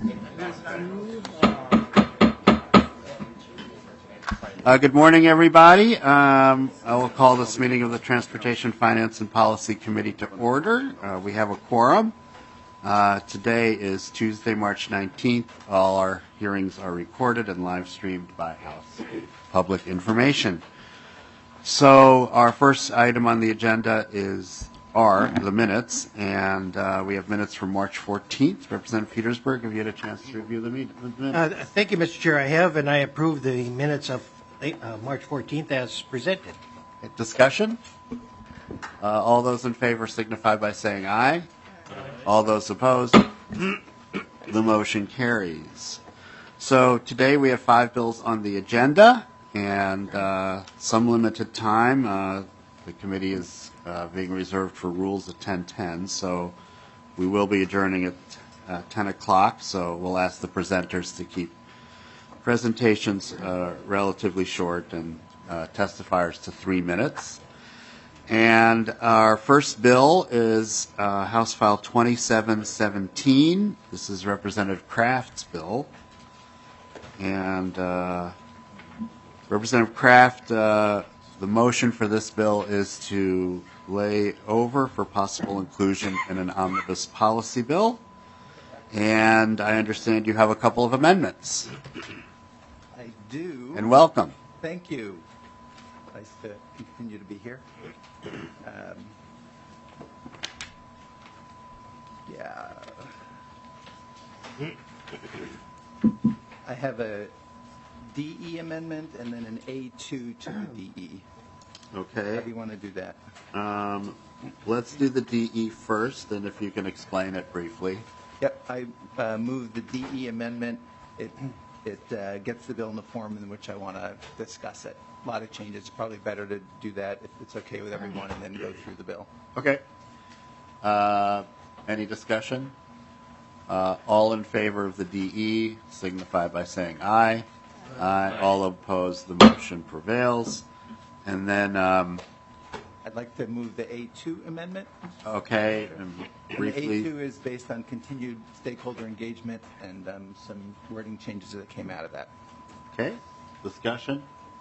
Good morning, everybody. I will call this meeting of the Transportation, Finance, and Policy Committee to order. We have a quorum. Today is Tuesday, March 19th. All our hearings are recorded and live streamed by House Public Information. So our first item on the agenda are the minutes, and we have minutes from March 14th. Representative Petersburg, have you had a chance to review the minutes? Thank you, Mr. Chair. I have, and I approve the minutes of March 14th as presented. Discussion? All those in favor signify by saying aye. All those opposed? The motion carries. So today we have 5 bills on the agenda and some limited time. The committee is being reserved for rules at 10:10, so we will be adjourning at 10 o'clock, so we'll ask the presenters to keep presentations relatively short and testifiers to 3 minutes. And our first bill is House File 2717. This is Representative Kraft's bill. And Representative Kraft, the motion for this bill is to lay over for possible inclusion in an omnibus policy bill. And I understand you have a couple of amendments. I do. And welcome. Thank you. Nice to continue to be here. I have a DE amendment and then an A2 to the DE. Okay. How do you want to do that? Let's do the DE first, and if you can explain it briefly. Yep, I moved the DE amendment. It gets the bill in the form in which I want to discuss it. A lot of changes. It's probably better to do that if it's okay with everyone and then go through the bill. Okay. Any discussion? All in favor of the DE signify by saying aye. Aye. All opposed, the motion prevails. And then I'd like to move the A2 amendment. Okay. And briefly. And A2 is based on continued stakeholder engagement and some wording changes that came out of that. Okay. Discussion?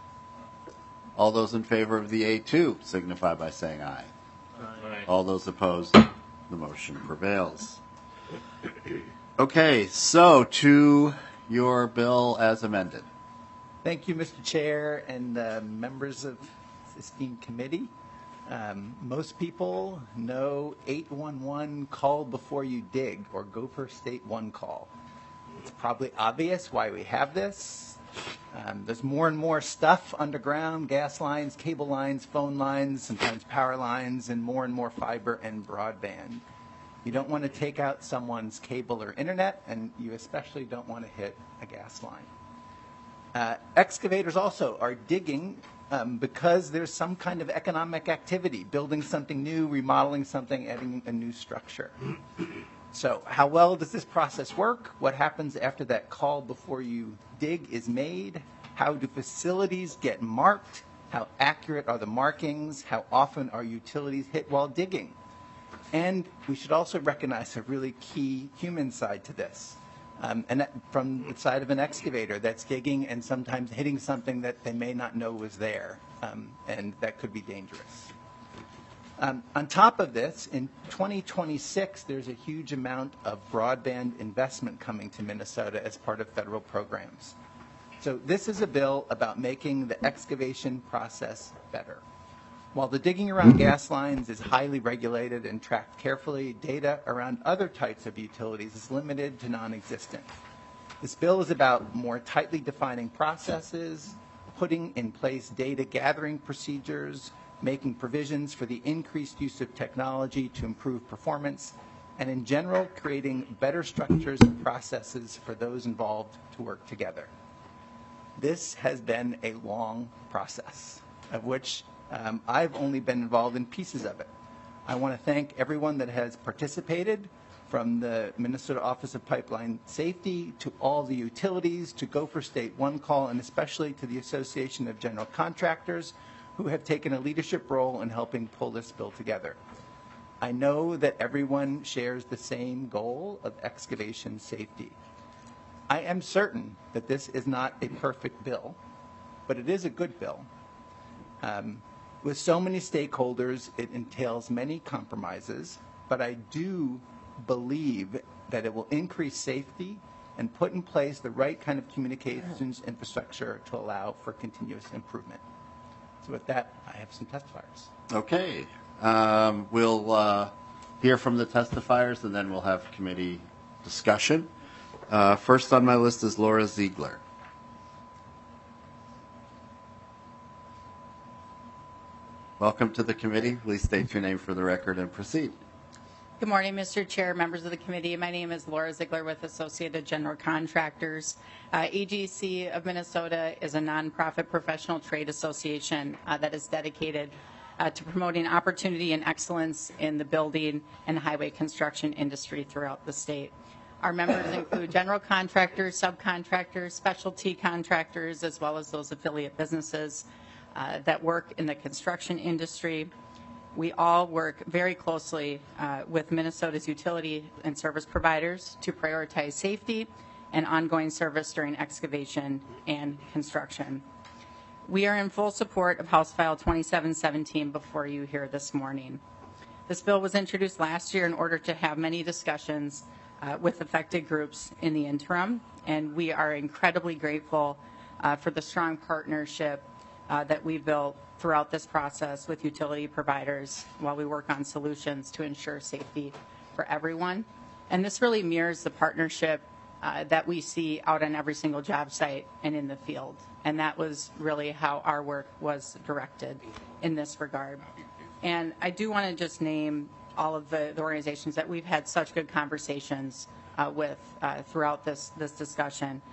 All those in favor of the A2 signify by saying aye. Aye. All those opposed, the motion prevails. Okay, so to your bill as amended. Thank you, Mr. Chair and members of this esteemed committee. Most people know 811 call before you dig, or Gopher State 1 call. It's probably obvious why we have this. There's more and more stuff underground, gas lines, cable lines, phone lines, sometimes power lines, and more fiber and broadband. You don't want to take out someone's cable or internet, and you especially don't want to hit a gas line. Excavators also are digging because there's some kind of economic activity, building something new, remodeling something, adding a new structure. So how well does this process work? What happens after that call before you dig is made? How do facilities get marked? How accurate are the markings? How often are utilities hit while digging? And we should also recognize a really key human side to this. And that from the side of an excavator that's digging and sometimes hitting something that they may not know was there, and that could be dangerous. On top of this, in 2026, there's a huge amount of broadband investment coming to Minnesota as part of federal programs. So this is a bill about making the excavation process better. While the digging around gas lines is highly regulated and tracked carefully, data around other types of utilities is limited to non-existent. This bill is about more tightly defining processes, putting in place data gathering procedures, making provisions for the increased use of technology to improve performance, and in general, creating better structures and processes for those involved to work together. This has been a long process, of which I've only been involved in pieces of it. I want to thank everyone that has participated, from the Minnesota Office of Pipeline Safety to all the utilities to Gopher State 1 call, and especially to the Association of General Contractors, who have taken a leadership role in helping pull this bill together. I know that everyone shares the same goal of excavation safety. I am certain that this is not a perfect bill, but it is a good bill. With so many stakeholders, it entails many compromises, but I do believe that it will increase safety and put in place the right kind of communications infrastructure to allow for continuous improvement. So with that, I have some testifiers. Okay. We'll hear from the testifiers, and then we'll have committee discussion. First on my list is Laura Ziegler. Welcome to the committee. Please state your name for the record and proceed. Good morning, Mr. Chair, members of the committee. My name is Laura Ziegler with Associated General Contractors. AGC of Minnesota is a nonprofit professional trade association that is dedicated to promoting opportunity and excellence in the building and highway construction industry throughout the state. Our members include general contractors, subcontractors, specialty contractors, as well as those affiliate businesses that work in the construction industry. We all work very closely with Minnesota's utility and service providers to prioritize safety and ongoing service during excavation and construction. We are in full support of House File 2717 before you here this morning. This bill was introduced last year in order to have many discussions with affected groups in the interim, and we are incredibly grateful for the strong partnership that we built throughout this process with utility providers while we work on solutions to ensure safety for everyone. And this really mirrors the partnership that we see out on every single job site and in the field. And that was really how our work was directed in this regard. And I do want to just name all of the organizations that we've had such good conversations with throughout this discussion.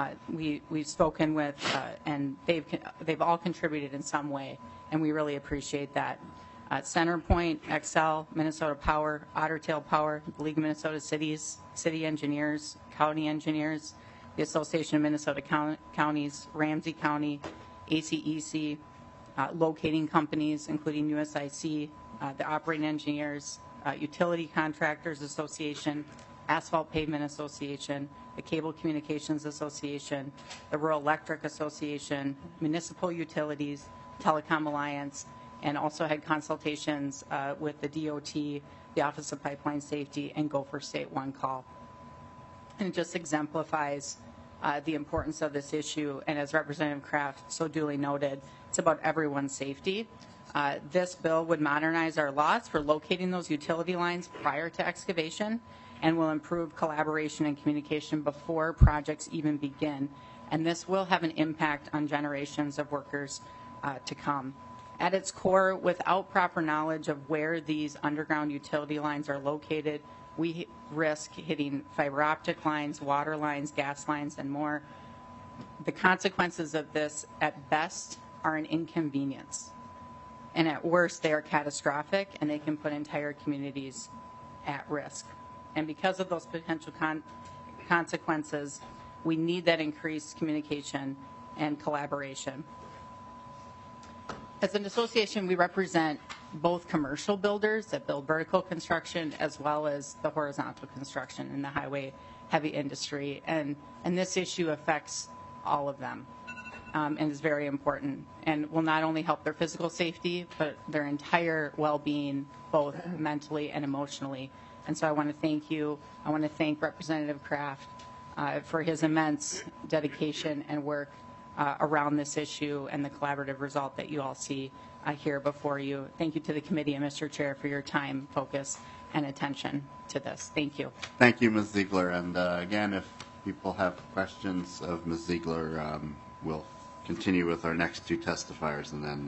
We've spoken with, and they've all contributed in some way, and we really appreciate that. Centerpoint, Excel, Minnesota Power, Otter Tail Power, the League of Minnesota Cities, City Engineers, County Engineers, the Association of Minnesota Counties, Ramsey County, ACEC, locating companies, including USIC, the Operating Engineers, Utility Contractors Association, Asphalt Pavement Association, the Cable Communications Association, the Rural Electric Association, Municipal Utilities, Telecom Alliance, and also had consultations with the DOT, the Office of Pipeline Safety, and Gopher State One Call. And it just exemplifies the importance of this issue, and as Representative Kraft so duly noted, it's about everyone's safety. This bill would modernize our laws for locating those utility lines prior to excavation, and will improve collaboration and communication before projects even begin. And this will have an impact on generations of workers to come. At its core, without proper knowledge of where these underground utility lines are located, we risk hitting fiber optic lines, water lines, gas lines, and more. The consequences of this, at best, are an inconvenience. And at worst, they are catastrophic, and they can put entire communities at risk. And because of those potential consequences, we need that increased communication and collaboration. As an association, we represent both commercial builders that build vertical construction as well as the horizontal construction in the highway heavy industry. And this issue affects all of them and is very important and will not only help their physical safety, but their entire well-being, both mentally and emotionally. And so I want to thank you. I want to thank Representative Kraft for his immense dedication and work around this issue and the collaborative result that you all see here before you. Thank you to the committee and Mr. Chair for your time, focus, and attention to this. Thank you. Thank you, Ms. Ziegler. And again, if people have questions of Ms. Ziegler, we'll continue with our next two testifiers and then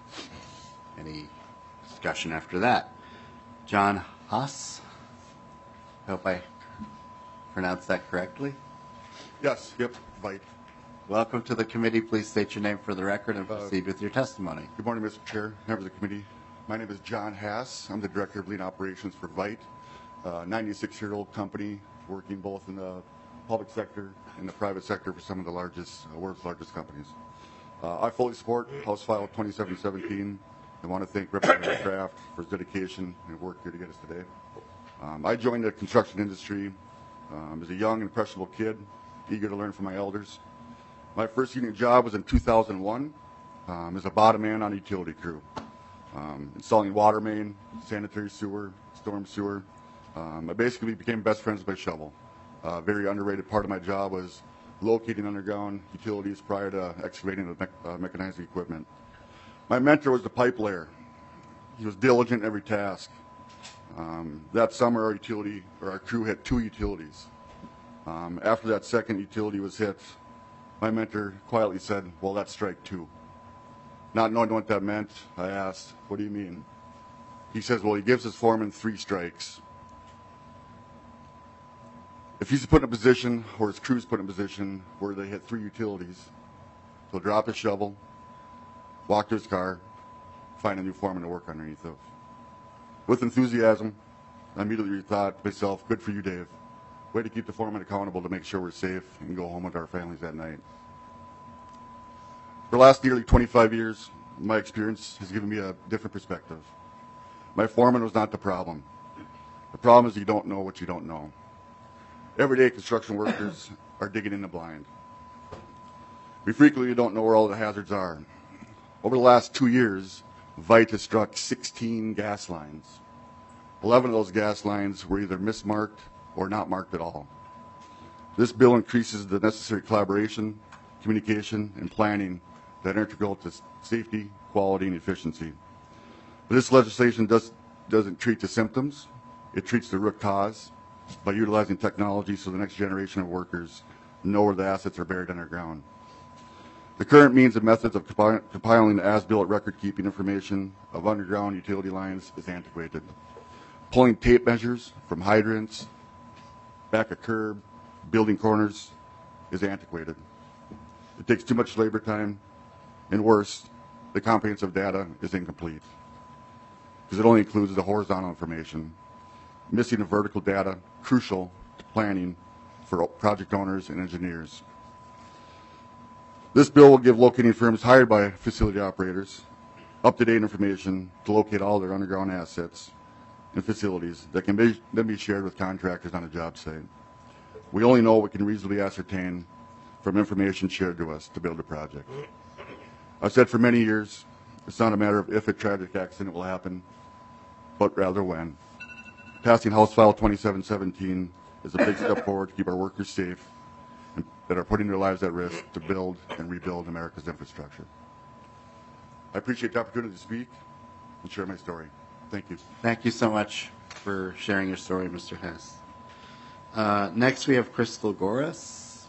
any discussion after that. John Haas. I hope I pronounced that correctly. Yes, yep, Vite. Welcome to the committee. Please state your name for the record and proceed with your testimony. Good morning, Mr. Chair, members of the committee. My name is John Haas. I'm the Director of Lean Operations for Vite, a 96-year-old company working both in the public sector and the private sector for some of the world's largest companies. I fully support House File 2717. I want to thank Representative Kraft for his dedication and work here to get us today. I joined the construction industry as a young, impressionable kid, eager to learn from my elders. My first union job was in 2001 as a bottom man on a utility crew, installing water main, sanitary sewer, storm sewer. I basically became best friends with my shovel. A very underrated part of my job was locating underground utilities prior to excavating the mechanized equipment. My mentor was the pipe layer. He was diligent in every task. That summer, our crew hit 2 utilities. After that second utility was hit, my mentor quietly said, "Well, that's strike 2." Not knowing what that meant, I asked, "What do you mean?" He says, "Well, he gives his foreman 3 strikes. If he's put in a position, or his crew's put in a position where they hit 3 utilities, he'll drop his shovel, walk to his car, find a new foreman to work underneath of." With enthusiasm, I immediately thought to myself, "Good for you, Dave. Way to keep the foreman accountable to make sure we're safe and go home with our families at night." For the last nearly 25 years, my experience has given me a different perspective. My foreman was not the problem. The problem is you don't know what you don't know. Everyday construction workers are digging in the blind. We frequently don't know where all the hazards are. Over the last 2 years, Vite has struck 16 gas lines. 11 of those gas lines were either mismarked or not marked at all. This bill increases the necessary collaboration, communication, and planning that are integral to safety, quality, and efficiency. But this legislation doesn't treat the symptoms. It treats the root cause by utilizing technology so the next generation of workers know where the assets are buried underground. The current means and methods of compiling the as-built record-keeping information of underground utility lines is antiquated. Pulling tape measures from hydrants, back a curb, building corners is antiquated. It takes too much labor time, and worse, the comprehensive data is incomplete because it only includes the horizontal information, missing the vertical data crucial to planning for project owners and engineers. This bill will give locating firms hired by facility operators up-to-date information to locate all their underground assets and facilities that can then be shared with contractors on a job site. We only know what we can reasonably ascertain from information shared to us to build a project. I've said for many years, it's not a matter of if a tragic accident will happen, but rather when. Passing House File 2717 is a big step forward to keep our workers safe and that are putting their lives at risk to build and rebuild America's infrastructure. I appreciate the opportunity to speak and share my story. Thank you. Thank you so much for sharing your story, Mr. Hess. Next, we have Crystal Goris.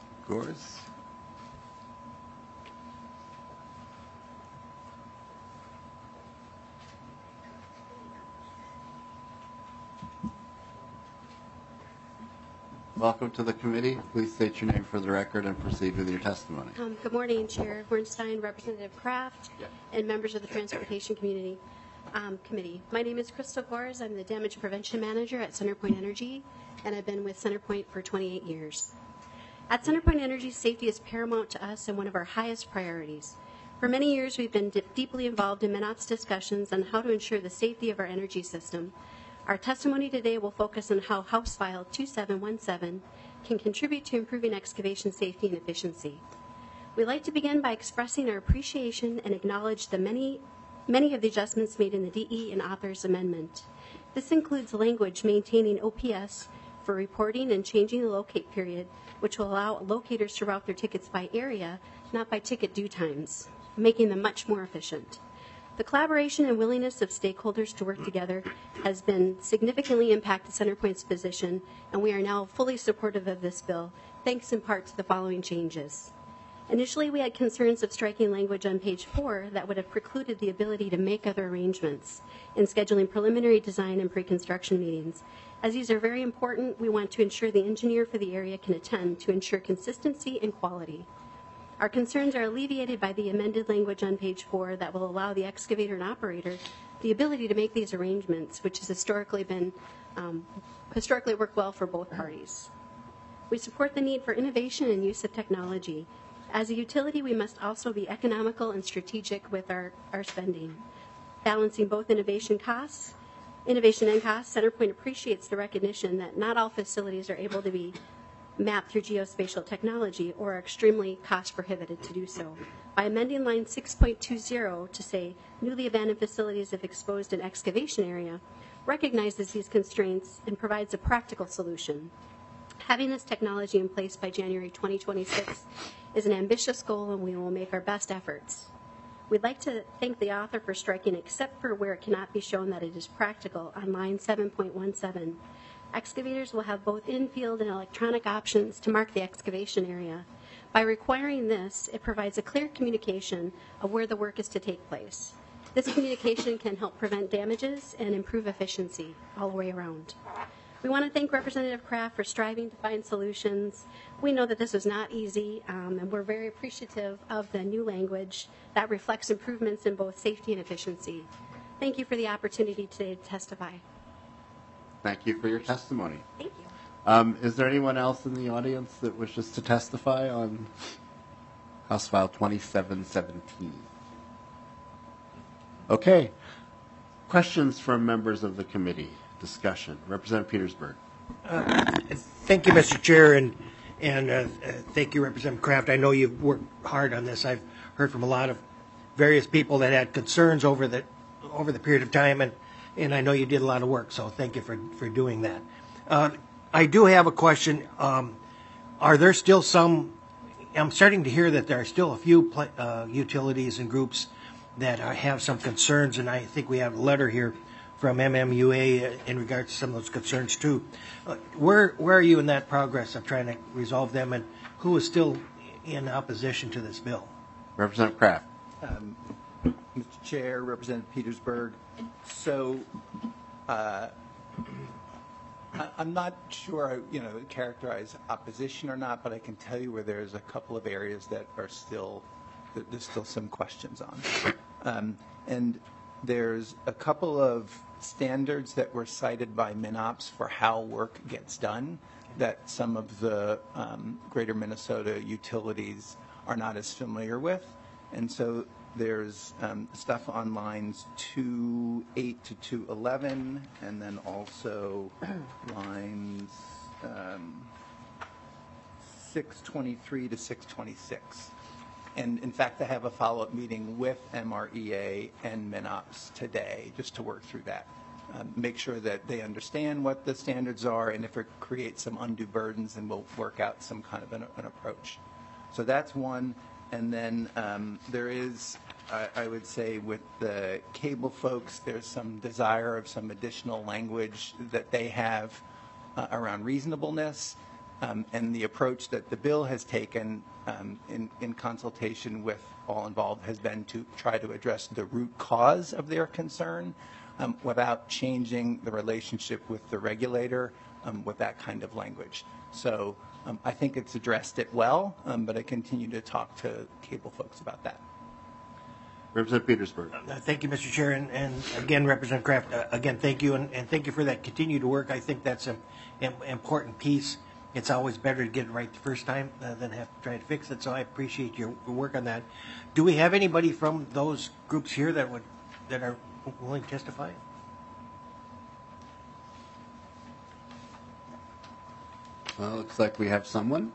Welcome to the committee. Please state your name for the record and proceed with your testimony. Good morning, Chair Hornstein, Representative Kraft, and members of the Transportation Committee. My name is Crystal Gores. I'm the Damage Prevention Manager at CenterPoint Energy, and I've been with CenterPoint for 28 years. At CenterPoint Energy, safety is paramount to us and one of our highest priorities. For many years, we've been deeply involved in MNOT's discussions on how to ensure the safety of our energy system. Our testimony today will focus on how House File 2717 can contribute to improving excavation safety and efficiency. We'd like to begin by expressing our appreciation and acknowledge the many of the adjustments made in the DE and author's amendment. This includes language maintaining OPS for reporting and changing the locate period, which will allow locators to route their tickets by area, not by ticket due times, making them much more efficient. The collaboration and willingness of stakeholders to work together has been significantly impacted CenterPoint's position, and we are now fully supportive of this bill, thanks in part to the following changes. Initially, we had concerns of striking language on page 4 that would have precluded the ability to make other arrangements in scheduling preliminary design and pre-construction meetings. As these are very important, we want to ensure the engineer for the area can attend to ensure consistency and quality. Our concerns are alleviated by the amended language on page 4 that will allow the excavator and operator the ability to make these arrangements, which has historically worked well for both parties. We support the need for innovation and use of technology. As a utility, we must also be economical and strategic with our spending. Balancing both innovation and costs, CenterPoint appreciates the recognition that not all facilities are able to be mapped through geospatial technology or are extremely cost prohibitive to do so. By amending line 6.20 to say newly abandoned facilities if exposed in excavation area, recognizes these constraints and provides a practical solution. Having this technology in place by January 2026 is an ambitious goal, and we will make our best efforts. We'd like to thank the author for striking except for where it cannot be shown that it is practical on line 7.17. Excavators will have both in-field and electronic options to mark the excavation area. By requiring this, it provides a clear communication of where the work is to take place. This communication can help prevent damages and improve efficiency all the way around. We want to thank Representative Kraft for striving to find solutions. We know that this was not easy, and we're very appreciative of the new language that reflects improvements in both safety and efficiency. Thank you for the opportunity today to testify. Thank you for your testimony. Thank you. Is there anyone else in the audience that wishes to testify on House File 2717? Okay. Questions from members of the committee? Discussion. Representative Petersburg. Thank you, Mr. Chair, and thank you, Representative Kraft. I know you've worked hard on this. I've heard from a lot of various people that had concerns over the period of time, and I know you did a lot of work, so thank you for doing that. I do have a question. Are there still some, I'm starting to hear that there are still a few utilities and groups that have some concerns, and I think we have a letter here from MMUA in regards to some of those concerns too. Where are you in that progress of trying to resolve them, and who is still in opposition to this bill? Representative Kraft. Mr. Chair, Representative Petersburg. So I'm not sure I characterize opposition or not, but I can tell you where there's a couple of areas that are there's still some questions on. And there's a couple of standards that were cited by MinOps for how work gets done that some of the greater Minnesota utilities are not as familiar with. And so there's stuff on lines 2.8 to 2.11, and then also lines 6.23 to 6.26. And in fact, I have a follow-up meeting with MREA and MinOps today just to work through that. Make sure that they understand what the standards are, and if it creates some undue burdens, then we'll work out some kind of an approach. So that's one. And then there is, I would say, with the cable folks, there's some desire of some additional language that they have around reasonableness. And the approach that the bill has taken in consultation with all involved has been to try to address the root cause of their concern without changing the relationship with the regulator with that kind of language. So I think it's addressed it well, but I continue to talk to cable folks about that. Representative Petersburg. Thank you, Mr. Chair, and again, Representative Kraft, again, thank you, and thank you for that continued work. I think that's an important piece. It's always better to get it right the first time than have to try to fix it, so I appreciate your work on that. Do we have anybody from those groups here that are willing to testify? Well, looks like we have someone.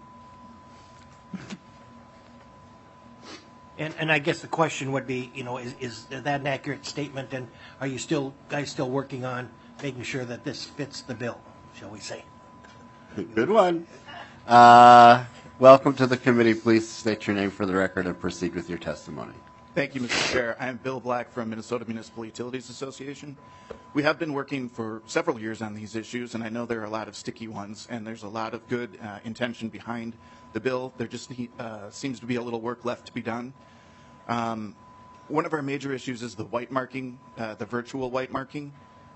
And I guess the question would be, is that an accurate statement, and are you guys still working on making sure that this fits the bill, shall we say? Good one. Welcome to the committee. Please state your name for the record and proceed with your testimony. Thank you, Mr. Chair. I am Bill Black from Minnesota Municipal Utilities Association. We have been working for several years on these issues, and I know there are a lot of sticky ones, and there's a lot of good intention behind the bill. There just seems to be a little work left to be done. One of our major issues is the white marking, the virtual white marking.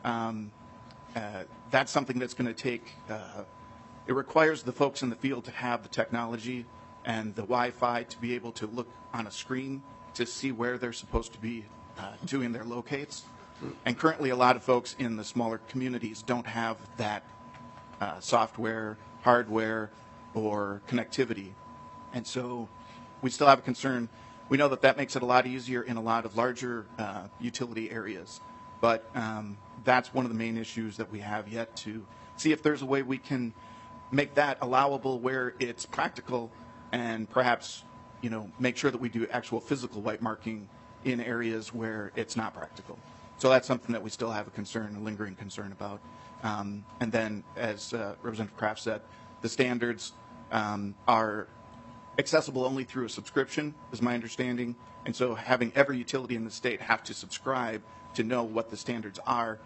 That's something that's going to take it requires the folks in the field to have the technology and the Wi-Fi to be able to look on a screen to see where they're supposed to be doing their locates. And currently a lot of folks in the smaller communities don't have that software, hardware, or connectivity. And so we still have a concern. We know that makes it a lot easier in a lot of larger utility areas. But that's one of the main issues that we have yet to see if there's a way we can make that allowable where it's practical, and perhaps, make sure that we do actual physical white marking in areas where it's not practical. So that's something that we still have a lingering concern about. And then, as Representative Kraft said, the standards are accessible only through a subscription, is my understanding. And so having every utility in the state have to subscribe to know what the standards are,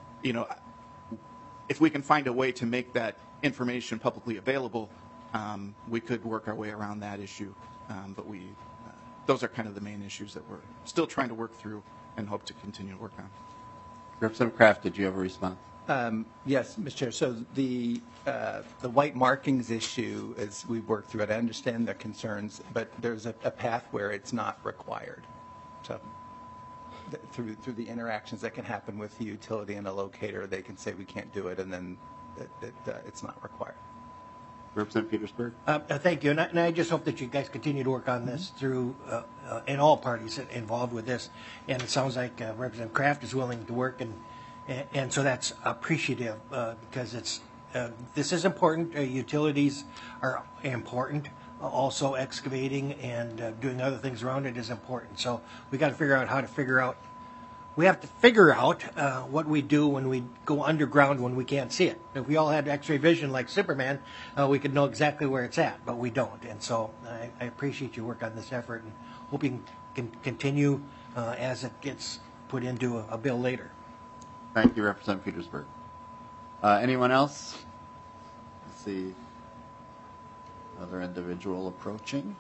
if we can find a way to make that information publicly available, we could work our way around that issue. But those are kind of the main issues that we're still trying to work through and hope to continue to work on. Representative Kraft, did you have a response? Yes, Mr. Chair. So the white markings issue, as we work through it, I understand their concerns, but there's a path where it's not required. So through the interactions that can happen with the utility and a locator, they can say we can't do it, and then it's not required. Representative Petersburg? Thank you. And I just hope that you guys continue to work on this through, and all parties involved with this. And it sounds like Representative Kraft is willing to work, and so that's appreciative because this is important. Utilities are important. Also, excavating and doing other things around it is important. So we got to figure out how to figure out. We have to figure out what we do when we go underground when we can't see it. If we all had X-ray vision like Superman, we could know exactly where it's at, but we don't. And so I appreciate your work on this effort and hope you can continue as it gets put into a bill later. Thank you, Representative Petersburg. Anyone else? Let's see. Another individual approaching.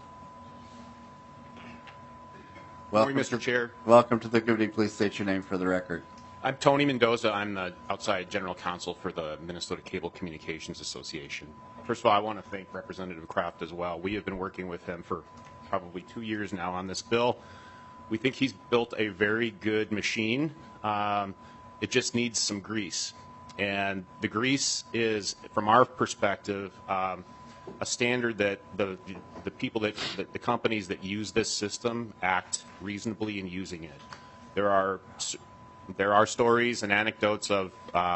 Morning, Mr. Chair. Welcome to the committee. Please state your name for the record. I'm Tony Mendoza. I'm the outside general counsel for the Minnesota Cable Communications Association. First of all, I want to thank Representative Kraft as well. We have been working with him for probably 2 years now on this bill. We think he's built a very good machine. It just needs some grease. And the grease is, from our perspective, a standard that the people that the companies that use this system act reasonably in using it. There are stories and anecdotes of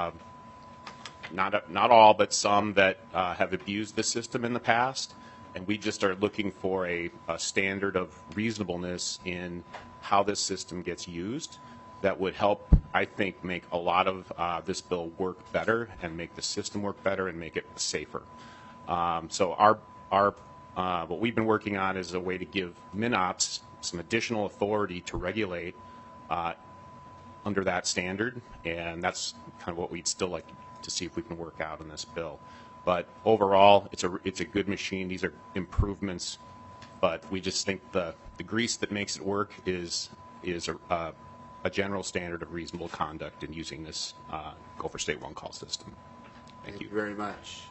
not all, but some that have abused the system in the past, and we just are looking for a standard of reasonableness in how this system gets used that would help, I think, make a lot of this bill work better and make the system work better and make it safer. So what we've been working on is a way to give MnOps some additional authority to regulate under that standard, and that's kind of what we'd still like to see if we can work out in this bill. But overall, it's a good machine. These are improvements, but we just think the grease that makes it work is a general standard of reasonable conduct in using this Gopher State One Call system. Thank you very much.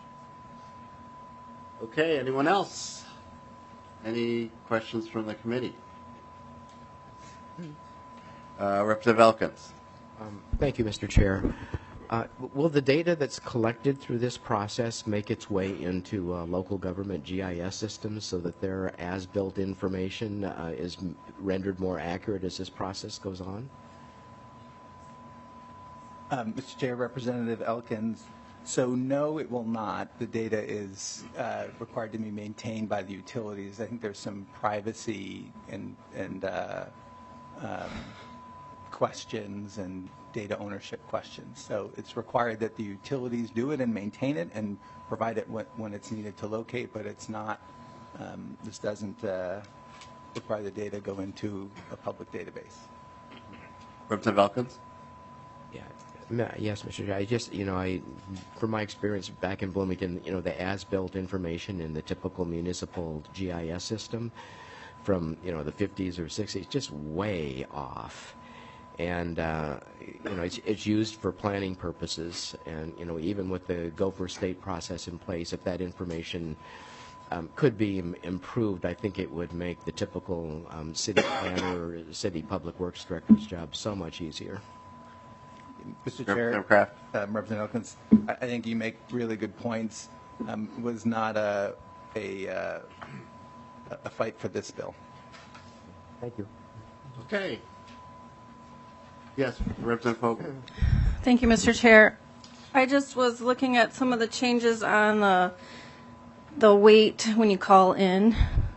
Okay, anyone else? Any questions from the committee? Representative Elkins. Thank you, Mr. Chair. Will the data that's collected through this process make its way into local government GIS systems so that their as-built information is rendered more accurate as this process goes on? Mr. Chair, Representative Elkins, so no, it will not. The data is required to be maintained by the utilities. I think there's some privacy and questions and data ownership questions. So it's required that the utilities do it and maintain it and provide it when it's needed to locate, but it's not, this doesn't require the data go into a public database. Representative Elkins? Yes, Mr. Chair. I just, from my experience back in Bloomington, the as-built information in the typical municipal GIS system from, the 50s or 60s, just way off. And, it's used for planning purposes. And, even with the Gopher State process in place, if that information could be improved, I think it would make the typical city planner or city public works director's job so much easier. Mr. Chair, Kraft. Representative Elkins, I think you make really good points. It was not a fight for this bill. Thank you. Okay. Yes, Representative Hogan. Thank you, Mr. Chair. I just was looking at some of the changes on the wait when you call in.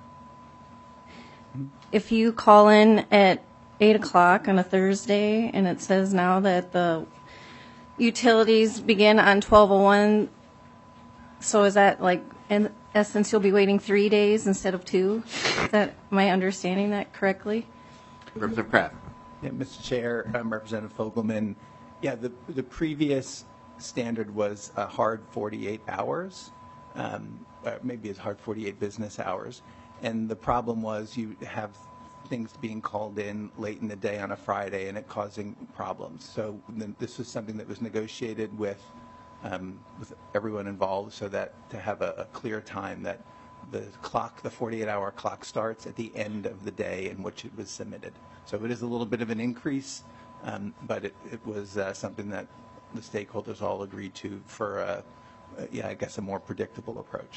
If you call in at 8 o'clock on a Thursday, and it says now that the utilities begin on 12:01, so is that like, in essence, you'll be waiting 3 days instead of 2? Am I understanding that correctly? Representative Kraft. Yeah, Mr. Chair, Representative Fogelman. Yeah, the previous standard was a hard 48 hours, maybe as hard 48 business hours. And the problem was you have things being called in late in the day on a Friday and it causing problems. So this was something that was negotiated with everyone involved so that to have a clear time that the 48-hour clock starts at the end of the day in which it was submitted. So it is a little bit of an increase, but it was something that the stakeholders all agreed to for, I guess, a more predictable approach.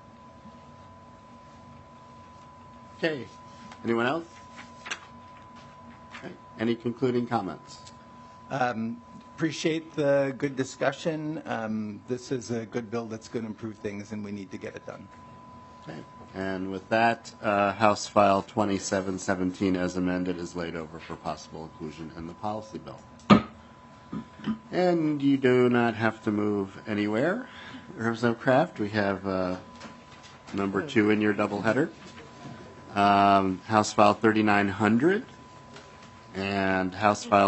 Okay. Anyone else? Okay. Any concluding comments? Appreciate the good discussion. This is a good bill that's going to improve things, and we need to get it done. Okay. And with that, House File 2717 as amended is laid over for possible inclusion in the policy bill. And you do not have to move anywhere. Representative Kraft, we have number 2 in your doubleheader. House File 3900 and House File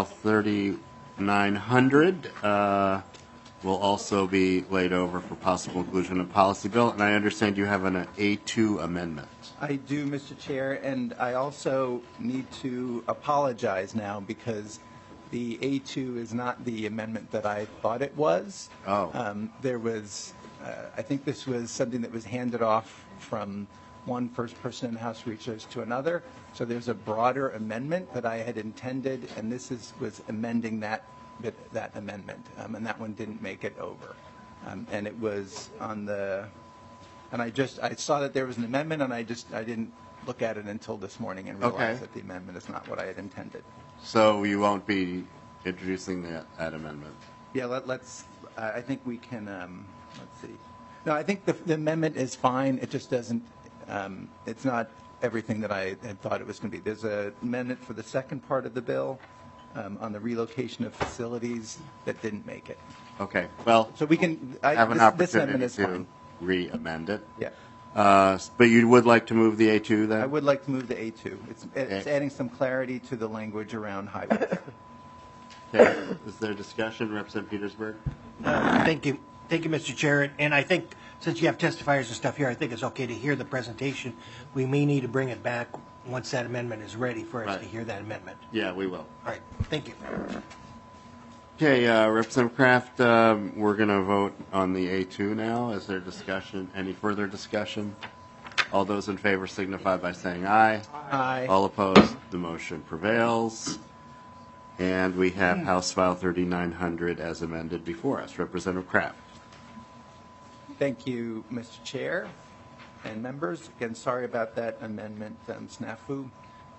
3900 will also be laid over for possible inclusion in policy bill. And I understand you have an A2 amendment. I do, Mr. Chair, and I also need to apologize now because the A2 is not the amendment that I thought it was. Oh. There was, I think this was something that was handed off from one first person in the House Research to another. So there's a broader amendment that I had intended, and this was amending that amendment, and that one didn't make it over. And it was on the, and I saw that there was an amendment, and I didn't look at it until this morning and realized that the amendment is not what I had intended. So you won't be introducing that amendment? Yeah, let's. I think we can. Let's see. No, I think the amendment is fine. It just doesn't. It's not everything that I had thought it was going to be. There's an amendment for the second part of the bill on the relocation of facilities that didn't make it. Okay. Well, so we can have an opportunity to re-amend it. Yeah. But you would like to move the A2 then? I would like to move the A2. It's adding some clarity to the language around highways. Okay. Is there discussion? Representative Petersburg? Thank you. Thank you, Mr. Chair. And I think since you have testifiers and stuff here, I think it's okay to hear the presentation. We may need to bring it back once that amendment is ready for us to hear that amendment. Yeah, we will. All right. Thank you. Okay, Representative Kraft, we're going to vote on the A2 now. Is there discussion? Any further discussion? All those in favor signify by saying aye. Aye. All opposed, the motion prevails. And we have House File 3900 as amended before us. Representative Kraft. Thank you, Mr. Chair and members. Again, sorry about that amendment snafu.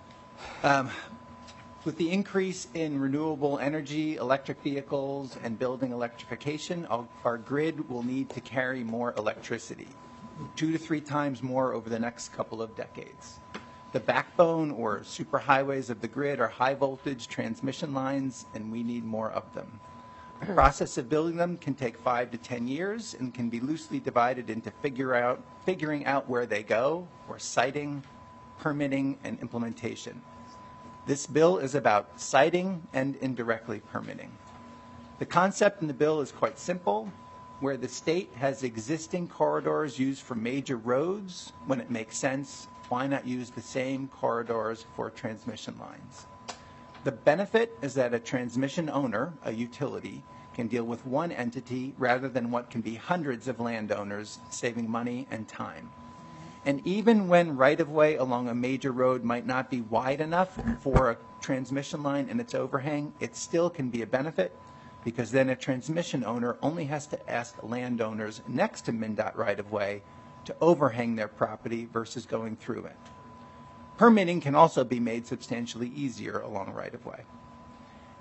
With the increase in renewable energy, electric vehicles, and building electrification, our grid will need to carry more electricity, 2 to 3 times more over the next couple of decades. The backbone or superhighways of the grid are high voltage transmission lines, and we need more of them. The process of building them can take 5 to 10 years and can be loosely divided into figuring out where they go, or siting, permitting, and implementation. This bill is about siting and indirectly permitting. The concept in the bill is quite simple. Where the state has existing corridors used for major roads, when it makes sense, why not use the same corridors for transmission lines? The benefit is that a transmission owner, a utility, can deal with one entity rather than what can be hundreds of landowners, saving money and time. And even when right-of-way along a major road might not be wide enough for a transmission line and its overhang, it still can be a benefit, because then a transmission owner only has to ask landowners next to MnDOT right-of-way to overhang their property versus going through it. Permitting can also be made substantially easier along right-of-way.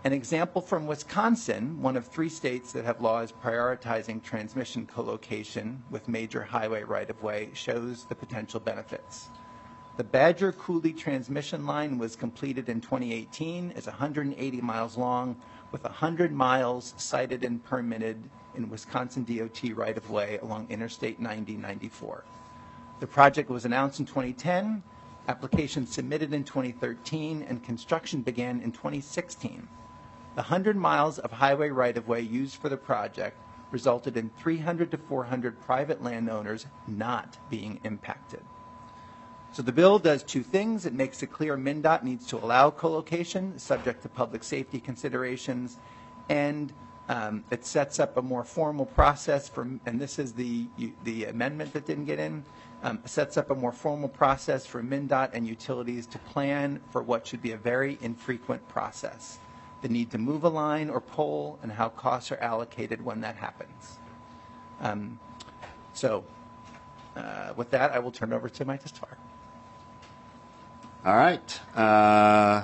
An example from Wisconsin, one of 3 states that have laws prioritizing transmission co-location with major highway right-of-way, shows the potential benefits. The Badger Coulee transmission line was completed in 2018. It's 180 miles long, with 100 miles sited and permitted in Wisconsin DOT right-of-way along Interstate 90-94. The project was announced in 2010, application submitted in 2013, and construction began in 2016. The 100 miles of highway right-of-way used for the project resulted in 300 to 400 private landowners not being impacted. So the bill does 2 things. It makes it clear MnDOT needs to allow co-location subject to public safety considerations, and it sets up a more formal process for, and this is the amendment that didn't get in, sets up a more formal process for MnDOT and utilities to plan for what should be a very infrequent process. The need to move a line or pole, and how costs are allocated when that happens. With that, I will turn it over to my testifier. All right.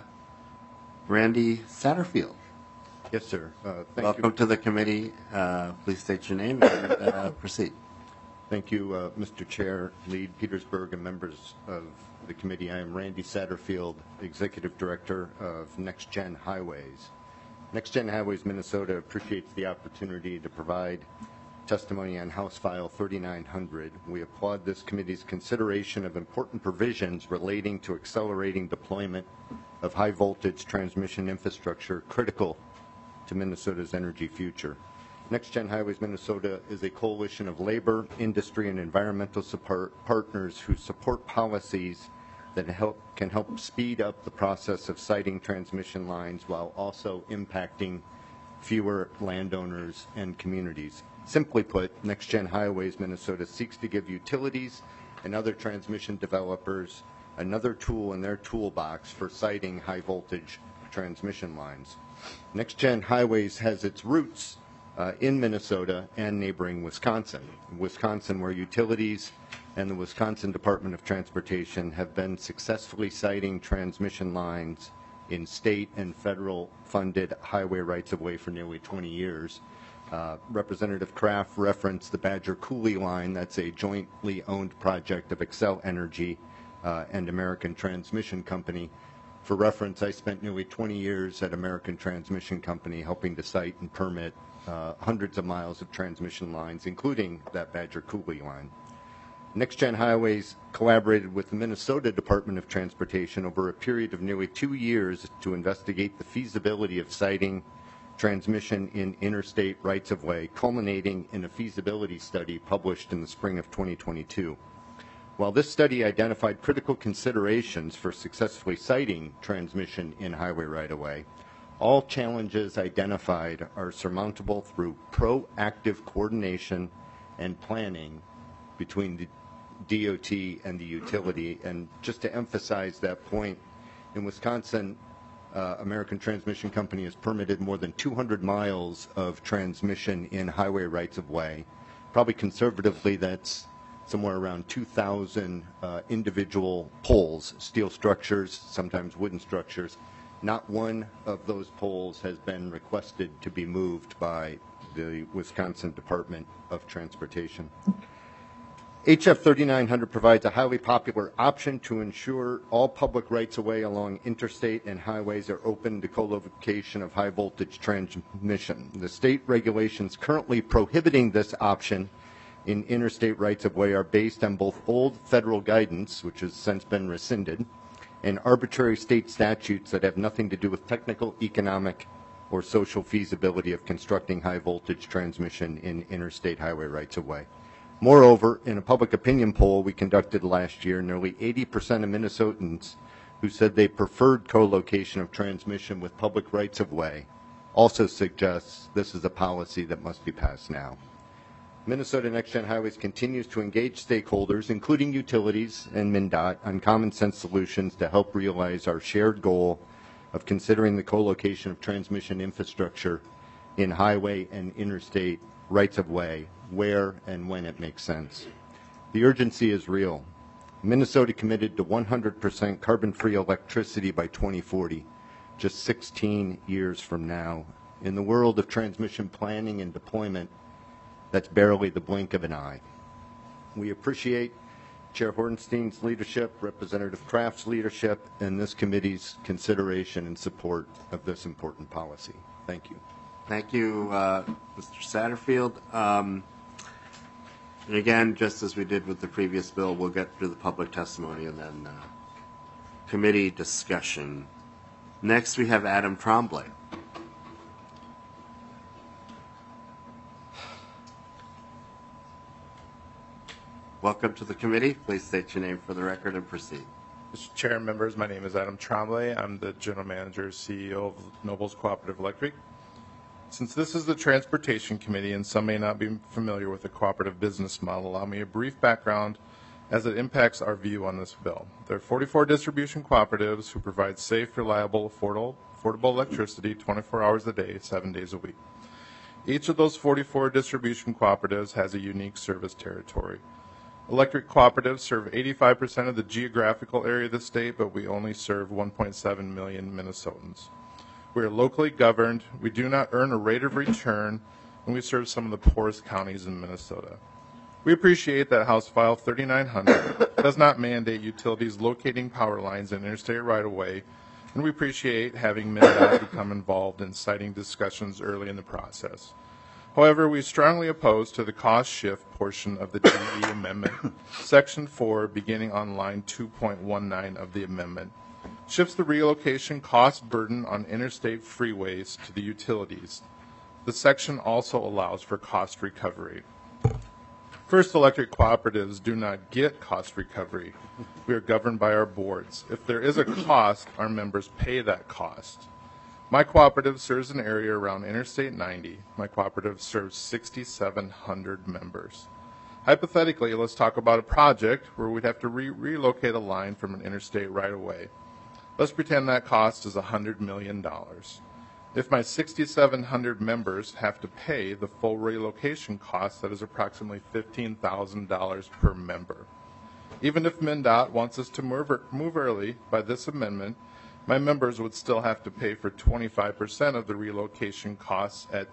Randy Satterfield. Yes, sir. Welcome to the committee. Please state your name and proceed. Thank you, Mr. Chair, Lead Petersburg, and members of the committee. I am Randy Satterfield, Executive Director of Next Gen Highways. Next Gen Highways Minnesota appreciates the opportunity to provide testimony on House File 3900. We applaud this committee's consideration of important provisions relating to accelerating deployment of high voltage transmission infrastructure critical to Minnesota's energy future. Next Gen Highways Minnesota is a coalition of labor, industry, and environmental partners who support policies that can help speed up the process of siting transmission lines while also impacting fewer landowners and communities. Simply put, Next Gen Highways Minnesota seeks to give utilities and other transmission developers another tool in their toolbox for siting high voltage transmission lines. Next Gen Highways has its roots in Minnesota and neighboring Wisconsin. Wisconsin, where utilities and the Wisconsin Department of Transportation have been successfully siting transmission lines in state and federal funded highway rights-of-way for nearly 20 years. Representative Kraft referenced the Badger Coulee line. That's a jointly owned project of Xcel Energy and American Transmission Company. For reference, I spent nearly 20 years at American Transmission Company helping to site and permit hundreds of miles of transmission lines, including that Badger Coulee line. Next Gen Highways collaborated with the Minnesota Department of Transportation over a period of nearly 2 years to investigate the feasibility of siting transmission in interstate rights-of-way, culminating in a feasibility study published in the spring of 2022. While this study identified critical considerations for successfully siting transmission in highway right-of-way, all challenges identified are surmountable through proactive coordination and planning between the DOT and the utility. And just to emphasize that point, in Wisconsin, American Transmission Company has permitted more than 200 miles of transmission in highway rights-of-way. Probably conservatively, that's somewhere around 2,000 individual poles, steel structures, sometimes wooden structures. Not one of those poles has been requested to be moved by the Wisconsin Department of Transportation. HF 3900 provides a highly popular option to ensure all public rights-of-way along interstate and highways are open to co-location of high-voltage transmission. The state regulations currently prohibiting this option in interstate rights-of-way are based on both old federal guidance, which has since been rescinded, and arbitrary state statutes that have nothing to do with technical, economic, or social feasibility of constructing high-voltage transmission in interstate highway rights-of-way. Moreover, in a public opinion poll we conducted last year, nearly 80% of Minnesotans who said they preferred co-location of transmission with public rights-of-way also suggests this is a policy that must be passed now. Minnesota Next Gen Highways continues to engage stakeholders, including utilities and MnDOT, on common sense solutions to help realize our shared goal of considering the co-location of transmission infrastructure in highway and interstate rights-of-way where and when it makes sense. The urgency is real. Minnesota committed to 100% carbon-free electricity by 2040. just 16 years from now. In the world of transmission planning and deployment, that's barely the blink of an eye. We appreciate Chair Hornstein's leadership, Representative Kraft's leadership, and this committee's consideration and support of this important policy. Thank you. Thank you, Mr. Satterfield. And again, just as we did with the previous bill, we'll get through the public testimony and then committee discussion. Next, we have Adam Tremblay. Welcome to the committee. Please state your name for the record and proceed. Mr. Chair and members, my name is Adam Tremblay. I'm the General Manager, CEO of Nobles Cooperative Electric. Since this is the Transportation Committee and some may not be familiar with the cooperative business model, allow me a brief background as it impacts our view on this bill. There are 44 distribution cooperatives who provide safe, reliable, affordable electricity 24 hours a day, 7 days a week. Each of those 44 distribution cooperatives has a unique service territory. Electric cooperatives serve 85% of the geographical area of the state, but we only serve 1.7 million Minnesotans. We are locally governed, we do not earn a rate of return, and we serve some of the poorest counties in Minnesota. We appreciate that House File 3900 does not mandate utilities locating power lines in interstate right-of-way, and we appreciate having MnDOT become involved in siting discussions early in the process. However, we strongly oppose to the cost shift portion of the GE amendment. Section 4, beginning on line 2.19 of the amendment, shifts the relocation cost burden on interstate freeways to the utilities. The section also allows for cost recovery. First, electric cooperatives do not get cost recovery. We are governed by our boards. If there is a cost, our members pay that cost. My cooperative serves an area around Interstate 90. My cooperative serves 6,700 members. Hypothetically, let's talk about a project where we'd have to relocate a line from an interstate right-of-way. Let's pretend that cost is $100 million. If my 6,700 members have to pay the full relocation cost, that is approximately $15,000 per member. Even if MnDOT wants us to move early by this amendment, my members would still have to pay for 25% of the relocation costs at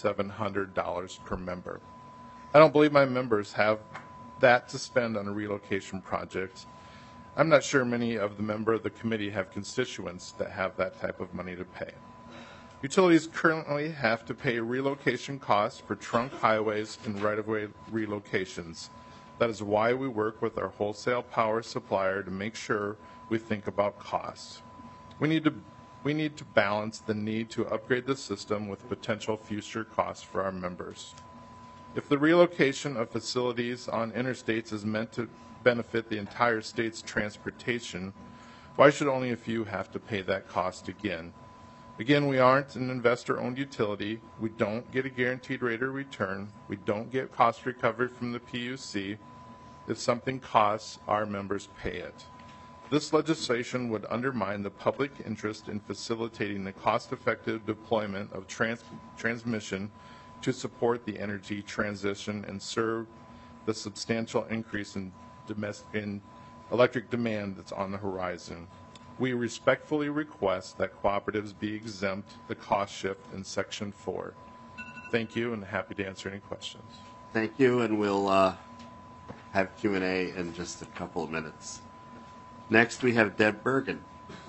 $3,700 per member. I don't believe my members have that to spend on a relocation project. I'm not sure many of the members of the committee have constituents that have that type of money to pay. Utilities currently have to pay relocation costs for trunk highways and right-of-way relocations. That is why we work with our wholesale power supplier to make sure we think about costs. We need to balance the need to upgrade the system with potential future costs for our members. If the relocation of facilities on interstates is meant to benefit the entire state's transportation, why should only a few have to pay that cost again? Again, we aren't an investor-owned utility. We don't get a guaranteed rate of return. We don't get cost recovery from the PUC. If something costs, our members pay it. This legislation would undermine the public interest in facilitating the cost-effective deployment of transmission to support the energy transition and serve the substantial increase in electric demand that's on the horizon. We respectfully request that cooperatives be exempt the cost shift in Section 4. Thank you, and happy to answer any questions. Thank you, and we'll have Q&A in just a couple of minutes. Next, we have Deb Bergen.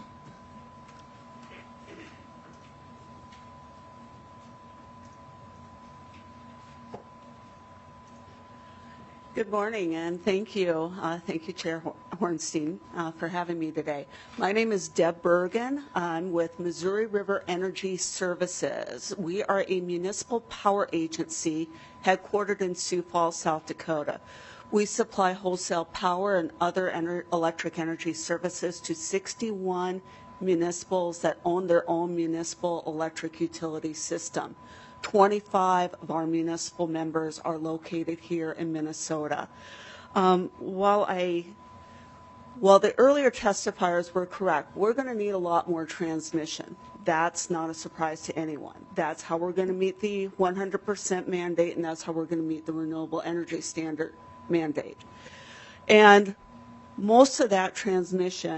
Good morning, and thank you. Thank you, Chair Hornstein, for having me today. My name is Deb Bergen. I'm with Missouri River Energy Services. We are a municipal power agency headquartered in Sioux Falls, South Dakota. We supply wholesale power and other electric energy services to 61 municipals that own their own municipal electric utility system. 25 of our municipal members are located here in Minnesota. While the earlier testifiers were correct, we're going to need a lot more transmission. That's not a surprise to anyone. That's how we're going to meet the 100% mandate, and that's how we're going to meet the renewable energy standard mandate. And most of that transmission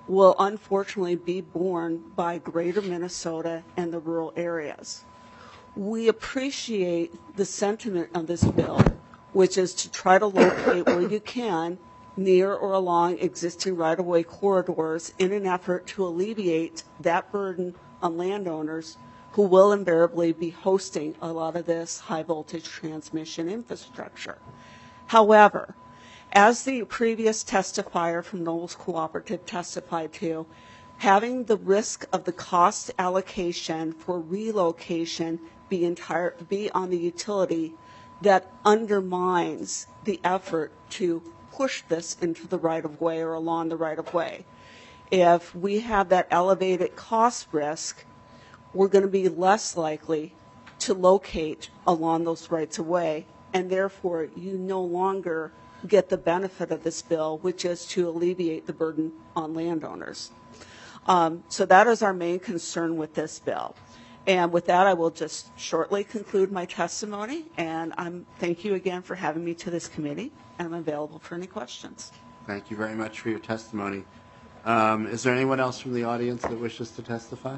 will unfortunately be borne by greater Minnesota and the rural areas. We appreciate the sentiment of this bill, which is to try to locate where you can near or along existing right-of-way corridors in an effort to alleviate that burden on landowners who will invariably be hosting a lot of this high-voltage transmission infrastructure. However, as the previous testifier from Nobles Cooperative testified to, having the risk of the cost allocation for relocation be on the utility, that undermines the effort to push this into the right-of-way or along the right-of-way. If we have that elevated cost risk, we're going to be less likely to locate along those rights-of-way, and therefore you no longer get the benefit of this bill, which is to alleviate the burden on landowners. So that is our main concern with this bill. And with that, I will just shortly conclude my testimony, and thank you again for having me to this committee, and I'm available for any questions. Thank you very much for your testimony. Is there anyone else from the audience that wishes to testify?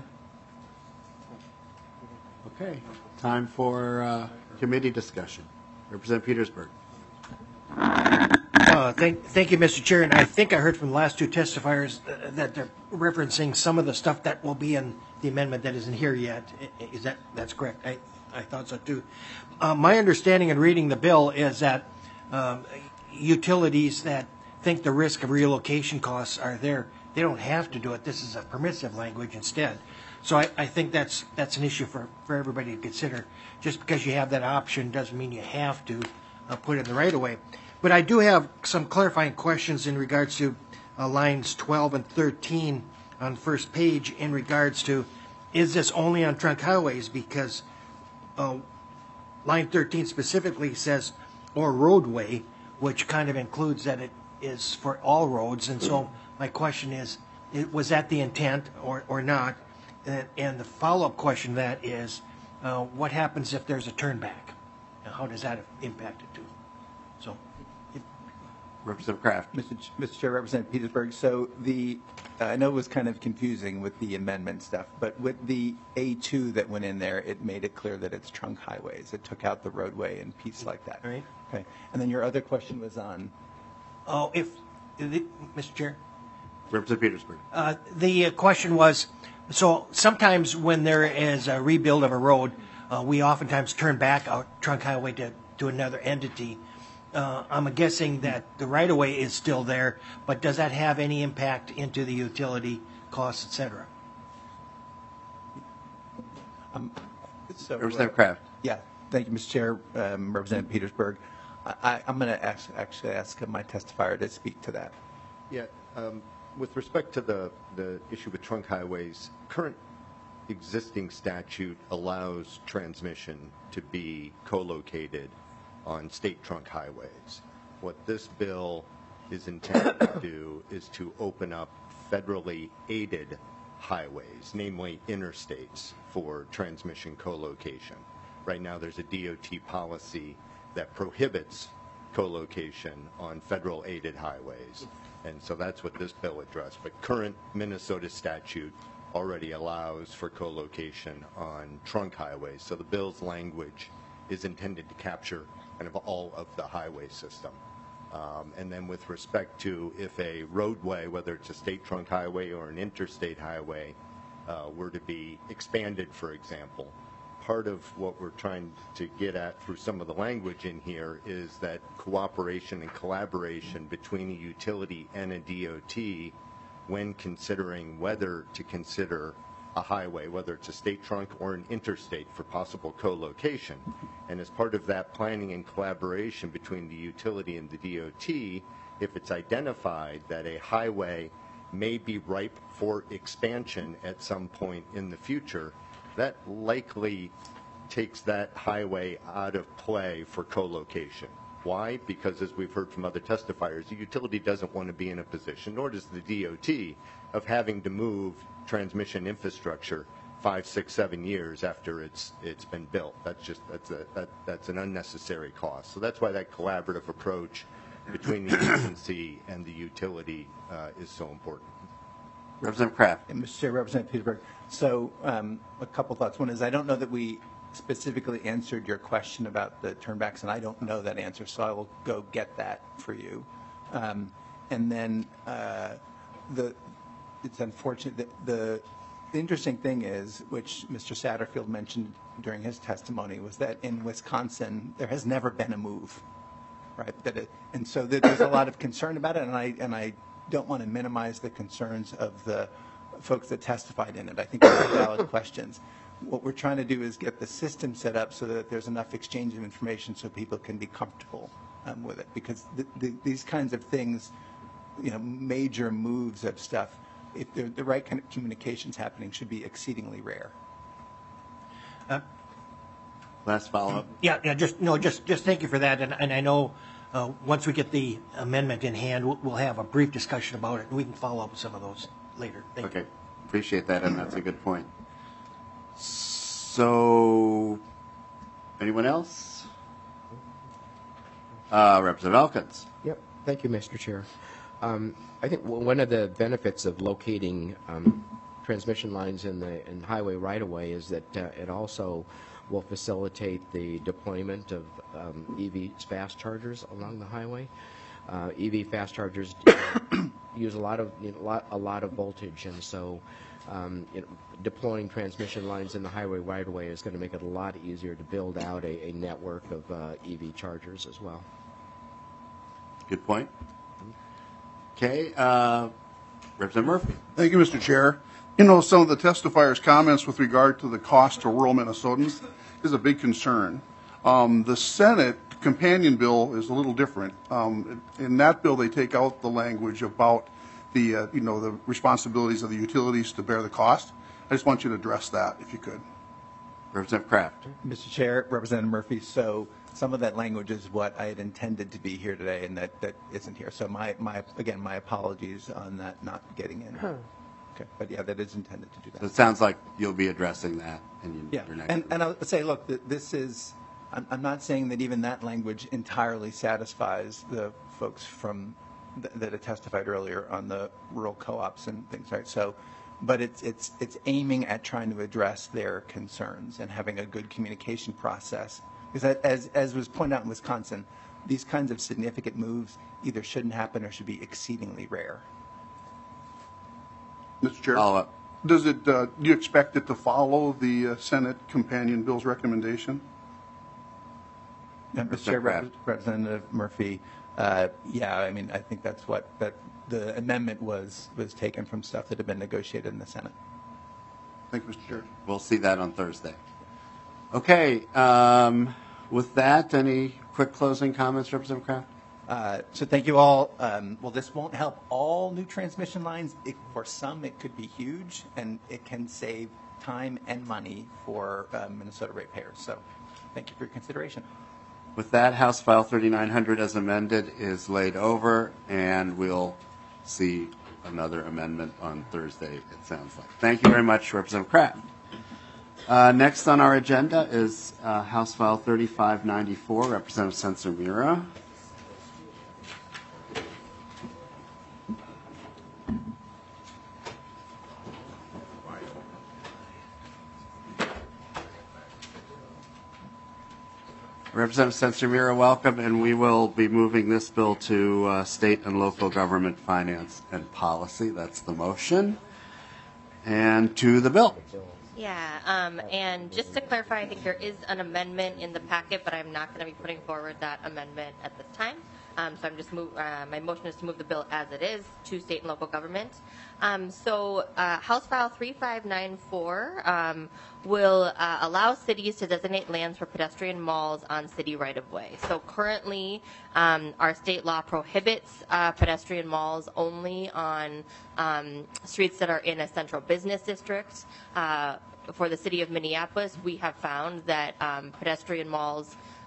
Okay, time for committee discussion. Representative Petersburg. Thank you, Mr. Chair. And I think I heard from the last two testifiers that they're referencing some of the stuff that will be in the amendment that isn't here yet. That's correct? I thought so too. My understanding in reading the bill is that utilities that think the risk of relocation costs are there, they don't have to do it. This is a permissive language instead. So I think that's an issue for everybody to consider. Just because you have that option doesn't mean you have to put it in the right of way. But I do have some clarifying questions in regards to lines 12 and 13 on the first page in regards to, is this only on trunk highways? Because line 13 specifically says, or roadway, which kind of includes that it is for all roads. And so my question is, was that the intent or not? And the follow-up question to that is, what happens if there's a turn back? How does that impact it too? So, Representative Kraft. Mr. Chair, Representative Petersburg. So I know it was kind of confusing with the amendment stuff, but with the A2 that went in there, it made it clear that it's trunk highways. It took out the roadway and piece like that. Right. Okay. And then your other question was on? Mr. Chair? Representative Petersburg. The question was, so sometimes when there is a rebuild of a road, we oftentimes turn back a trunk highway to another entity. I'm guessing that the right-of-way is still there, but does that have any impact into the utility costs, et cetera? Representative Kraft. Yeah. Thank you, Mr. Chair. Representative Petersburg. I'm going to actually ask my testifier to speak to that. Yeah. With respect to the issue with trunk highways, current existing statute allows transmission to be co-located on state trunk highways. What this bill is intended to do is to open up federally aided highways, namely interstates, for transmission co-location. Right now there's a DOT policy that prohibits co-location on federal aided highways. And so that's what this bill addressed. But current Minnesota statute already allows for co-location on trunk highways. So the bill's language is intended to capture kind of all of the highway system. And then with respect to if a roadway, whether it's a state trunk highway or an interstate highway, were to be expanded, for example, part of what we're trying to get at through some of the language in here is that cooperation and collaboration between a utility and a DOT when considering whether to consider a highway, whether it's a state trunk or an interstate, for possible co-location. And as part of that planning and collaboration between the utility and the DOT, if it's identified that a highway may be ripe for expansion at some point in the future, that likely takes that highway out of play for co-location. Why? Because as we've heard from other testifiers, the utility doesn't want to be in a position, nor does the DOT, of having to move transmission infrastructure 5, 6, 7 years after it's been built. That's an unnecessary cost. So that's why that collaborative approach between the agency and the utility is so important. Representative Kraft. And Mr. Chair, Representative Petersburg. So a couple thoughts. One is I don't know that we specifically answered your question about the turnbacks, and I don't know that answer, so I will go get that for you. And then it's unfortunate that the interesting thing is, which Mr. Satterfield mentioned during his testimony, was that in Wisconsin there has never been a move, right? And so there's a lot of concern about it, and I don't want to minimize the concerns of the folks that testified in it. I think they're valid questions. What we're trying to do is get the system set up so that there's enough exchange of information so people can be comfortable with it. Because these kinds of things, major moves of stuff, if the right kind of communications happening, should be exceedingly rare. Last follow-up. Yeah, just thank you for that. And I know once we get the amendment in hand, we'll have a brief discussion about it, and we can follow up with some of those later. Thank you. Appreciate that, and that's a good point. So, anyone else? Representative Elkins. Yep. Thank you, Mr. Chair. I think one of the benefits of locating transmission lines in highway right-of-way is that it also will facilitate the deployment of EV fast chargers along the highway. EV fast chargers use a lot of voltage, and so deploying transmission lines in the highway right-of-way is going to make it a lot easier to build out a network of EV chargers as well. Good point. Okay, Representative Murphy. Thank you, Mr. Chair. Some of the testifiers' comments with regard to the cost to rural Minnesotans is a big concern. The Senate companion bill is a little different. In that bill, they take out the language about the responsibilities of the utilities to bear the cost. I just want you to address that, if you could. Representative Kraft. Mr. Chair, Representative Murphy, so some of that language is what I had intended to be here today, and that isn't here. So my apologies on that not getting in. Okay, but yeah, that is intended to do that. So it sounds like you'll be addressing that in your next and I'll say, look, this is, I'm not saying that even that language entirely satisfies the folks that had testified earlier on the rural co-ops and things, right? So, but it's aiming at trying to address their concerns and having a good communication process. Because as was pointed out in Wisconsin, these kinds of significant moves either shouldn't happen or should be exceedingly rare. Mr. Chair, follow-up. Do you expect it to follow the Senate companion bill's recommendation? Mr. Chair, Representative Murphy, yeah, I mean, I think that's what the amendment was taken from stuff that had been negotiated in the Senate. Thank you, Mr. Chair. We'll see that on Thursday. Okay, with that, any quick closing comments, Representative Kraft? So thank you all. Well, this won't help all new transmission lines. For some, it could be huge, and it can save time and money for Minnesota ratepayers. So thank you for your consideration. With that, House File 3900 as amended is laid over, and we'll see another amendment on Thursday, it sounds like. Thank you very much, Representative Kraft. Next on our agenda is House File 3594, Representative Sencer-Mura. Representative Sencer-Mura, welcome, and we will be moving this bill to state and local government finance and policy. That's the motion. And to the bill. Yeah, and just to clarify, I think there is an amendment in the packet, but I'm not going to be putting forward that amendment at this time. So I'm just my motion is to move the bill as it is to state and local government. So House File 3594 will allow cities to designate lands for pedestrian malls on city right-of-way. So currently, our state law prohibits pedestrian malls only on streets that are in a central business district. For the city of Minneapolis, we have found that pedestrian malls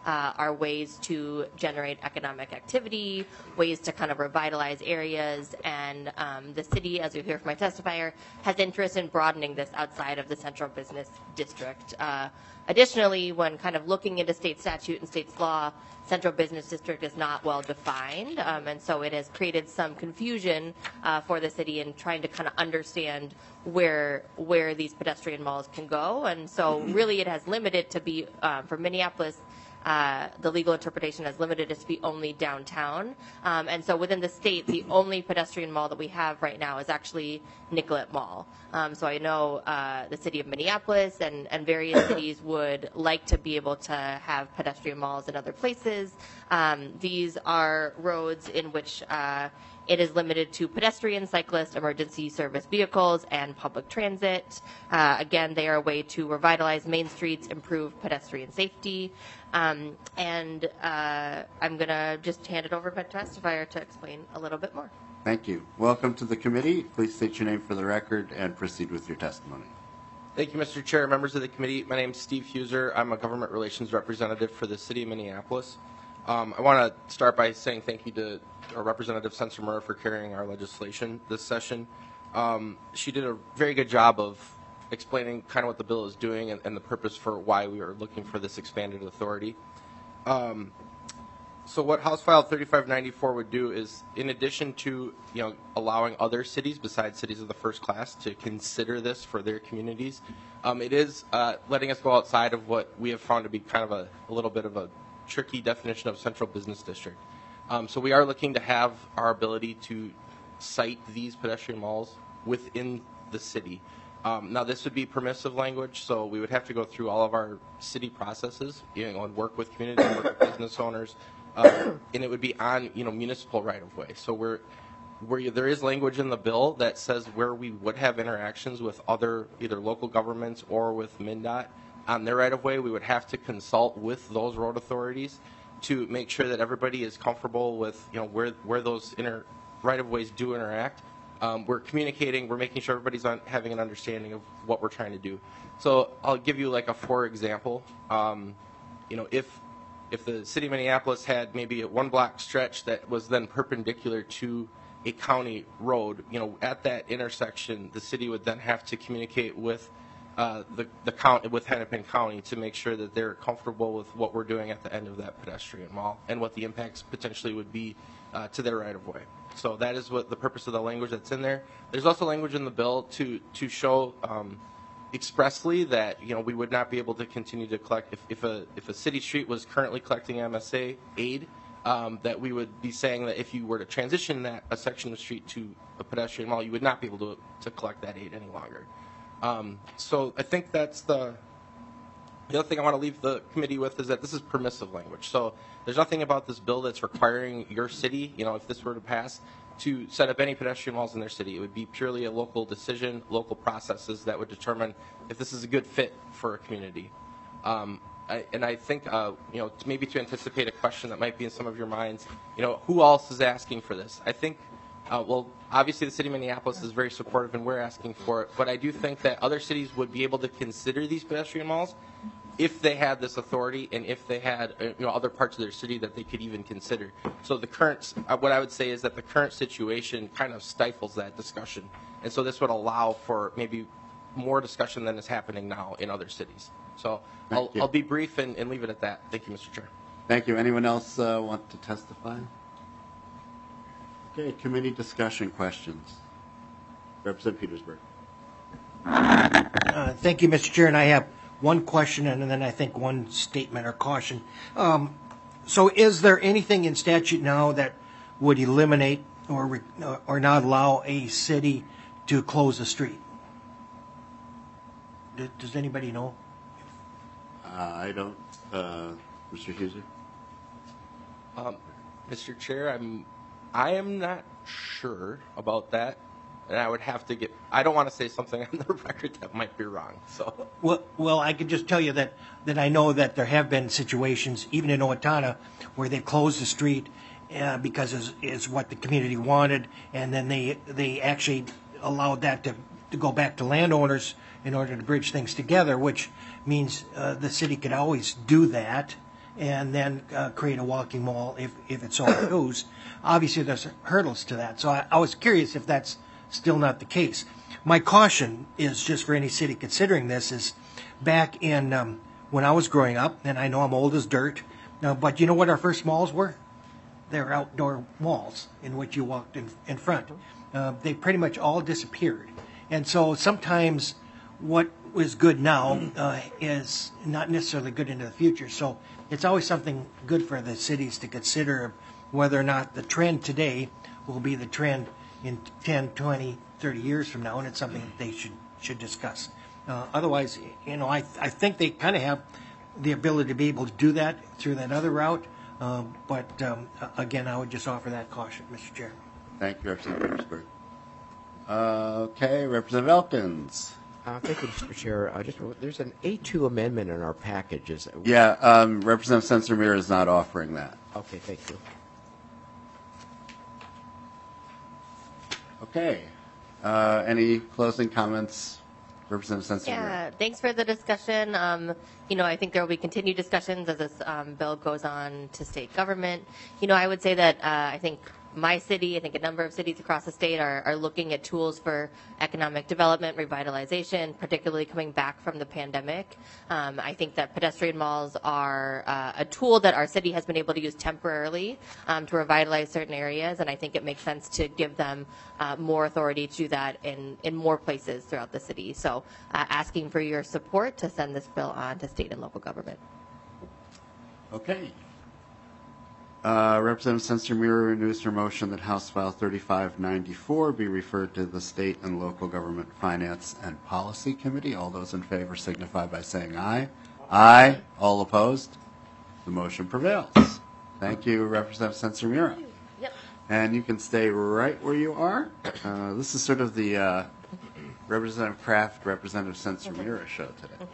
are ways to generate economic activity, ways to kind of revitalize areas, and the city, as we hear from my testifier, has interest in broadening this outside of the central business district. Additionally, when kind of looking into state statute and state's law, central business district is not well defined, and so it has created some confusion for the city in trying to kind of understand where these pedestrian malls can go. And so really it has limited to be, for Minneapolis, the legal interpretation has limited it to be only downtown. And so within the state, the only pedestrian mall that we have right now is actually Nicollet Mall. So I know the city of Minneapolis and various cities would like to be able to have pedestrian malls in other places. These are roads in which it is limited to pedestrian, cyclist, emergency service vehicles, and public transit. Again, they are a way to revitalize main streets, improve pedestrian safety. And I'm going to just hand it over to my testifier to explain a little bit more. Thank you. Welcome to the committee. Please state your name for the record and proceed with your testimony. Thank you, Mr. Chair, members of the committee. My name is Steve Huser. I'm a government relations representative for the city of Minneapolis. I want to start by saying thank you to our Representative Sensenbrenner for carrying our legislation this session. She did a very good job of explaining kind of what the bill is doing and the purpose for why we are looking for this expanded authority. So what House File 3594 would do is, in addition to allowing other cities besides cities of the first class to consider this for their communities, it is letting us go outside of what we have found to be kind of a little bit of a tricky definition of central business district. So we are looking to have our ability to cite these pedestrian malls within the city. Now, this would be permissive language, so we would have to go through all of our city processes, and work with community, work with business owners, and it would be on municipal right-of-way. So where there is language in the bill that says where we would have interactions with other either local governments or with MnDOT on their right-of-way, we would have to consult with those road authorities to make sure that everybody is comfortable with where those right-of-ways do interact. We're communicating, we're making sure everybody's having an understanding of what we're trying to do. So I'll give you like a for example. If the city of Minneapolis had maybe a 1 block stretch that was then perpendicular to a county road, at that intersection, the city would then have to communicate with the county, with Hennepin County, to make sure that they're comfortable with what we're doing at the end of that pedestrian mall and what the impacts potentially would be to their right of way. So that is what the purpose of the language that's in there. There's also language in the bill to show expressly that we would not be able to continue to collect if a city street was currently collecting MSA aid, that we would be saying that if you were to transition a section of street to a pedestrian mall, you would not be able to collect that aid any longer. So I think that's the other thing I want to leave the committee with is that this is permissive language. So there's nothing about this bill that's requiring your city, if this were to pass, to set up any pedestrian malls in their city. It would be purely a local decision, local processes that would determine if this is a good fit for a community. I think, maybe to anticipate a question that might be in some of your minds, who else is asking for this? I think, obviously the city of Minneapolis is very supportive and we're asking for it, but I do think that other cities would be able to consider these pedestrian malls if they had this authority and if they had other parts of their city that they could even consider. So the current, what I would say is that the current situation kind of stifles that discussion, and so this would allow for maybe more discussion than is happening now in other cities. So I'll be brief and leave it at that. Thank you, Mr. Chair. Thank you. Anyone else want to testify? Okay, committee discussion questions. Representative Petersburg. Thank you, Mr. Chair, and I have one question and then I think one statement or caution. So is there anything in statute now that would eliminate or not allow a city to close a street? Does anybody know? I don't. Mr. Huser? Mr. Chair, I am not sure about that, and I would have to I don't want to say something on the record that might be wrong. So. Well, I can just tell you that I know that there have been situations, even in Owatonna, where they closed the street because it's what the community wanted, and then they actually allowed that to go back to landowners in order to bridge things together, which means the city could always do that and then create a walking mall if it so goes. Obviously, there's hurdles to that. So I was curious if that's still not the case. My caution is just for any city considering this is back in when I was growing up, and I know I'm old as dirt, but you know what our first malls were? They're outdoor malls in which you walked in front. They pretty much all disappeared. And so sometimes what is good now is not necessarily good into the future. So it's always something good for the cities to consider whether or not the trend today will be the trend in 10, 20, 30 years from now, and it's something that they should discuss. Otherwise, you know, I think they kind of have the ability to be able to do that through that other route. But again, I would just offer that caution, Mr. Chair. Thank you, Representative Petersburg. Okay, Representative Elkins. Thank you, Mr. Chair. There's an A2 amendment in our packages. Yeah, Representative Sensormira is not offering that. Okay, thank you. Okay. Any closing comments, Representative Sensormira? Yeah, thanks for the discussion. You know, I think there will be continued discussions as this bill goes on to state government. You know, I would say that I think my city, I think a number of cities across the state are looking at tools for economic development, revitalization, particularly coming back from the pandemic. I think that pedestrian malls are a tool that our city has been able to use temporarily to revitalize certain areas, and I think it makes sense to give them more authority to do that in more places throughout the city. So asking for your support to send this bill on to state and local government. Okay. Representative Sensormira renews her motion that House File 3594 be referred to the State and Local Government Finance and Policy Committee. All those in favor signify by saying aye. Aye. All opposed? The motion prevails. Thank you, Representative Sensormira. Yep. And you can stay right where you are. This is sort of the Representative Kraft, Representative Sensormira show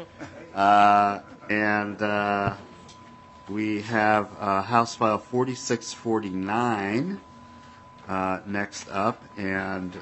today. We have House File 4649 next up, and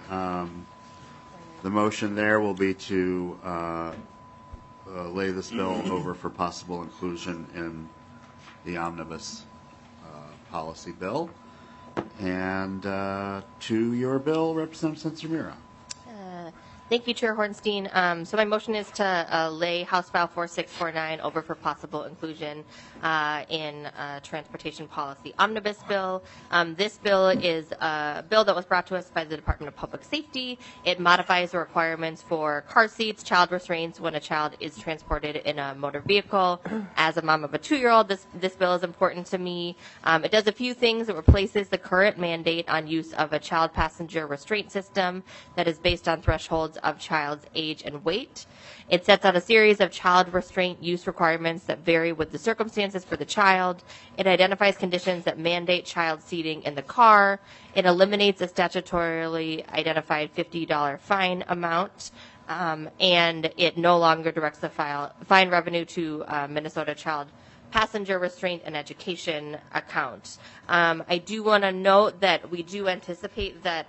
the motion there will be to lay this bill over for possible inclusion in the omnibus policy bill. And to your bill, Representative Sensormira. Thank you, Chair Hornstein. So my motion is to lay House File 4649 over for possible inclusion in transportation policy omnibus bill. This bill is a bill that was brought to us by the Department of Public Safety. It modifies the requirements for car seats, child restraints when a child is transported in a motor vehicle. As a mom of a 2-year-old, this bill is important to me. It does a few things. It replaces the current mandate on use of a child passenger restraint system that is based on thresholds of child's age and weight. It sets out a series of child restraint use requirements that vary with the circumstances for the child. It identifies conditions that mandate child seating in the car. It eliminates a statutorily identified $50 fine amount. And it no longer directs the fine revenue to Minnesota Child Passenger Restraint and Education account. I do want to note that we do anticipate that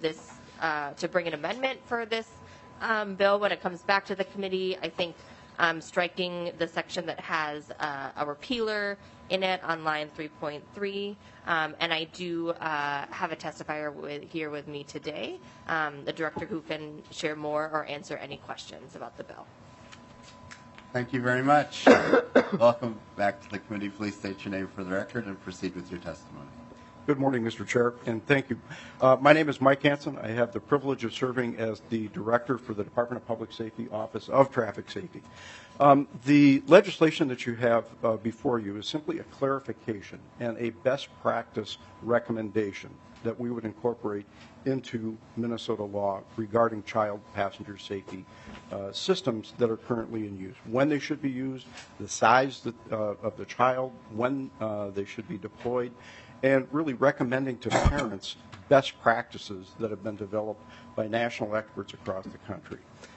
to bring an amendment for this bill when it comes back to the committee. I think striking the section that has a repealer in it on line 3.3. And I do have a testifier here with me today, the director who can share more or answer any questions about the bill. Thank you very much. Welcome back to the committee. Please state your name for the record and proceed with your testimony. Good morning, Mr. Chair, and thank you. My name is Mike Hansen. I have the privilege of serving as the Director for the Department of Public Safety Office of Traffic Safety. The legislation that you have before you is simply a clarification and a best practice recommendation that we would incorporate into Minnesota law regarding child passenger safety systems that are currently in use, when they should be used, the size of the child, when they should be deployed, and really recommending to parents best practices that have been developed by national experts across the country.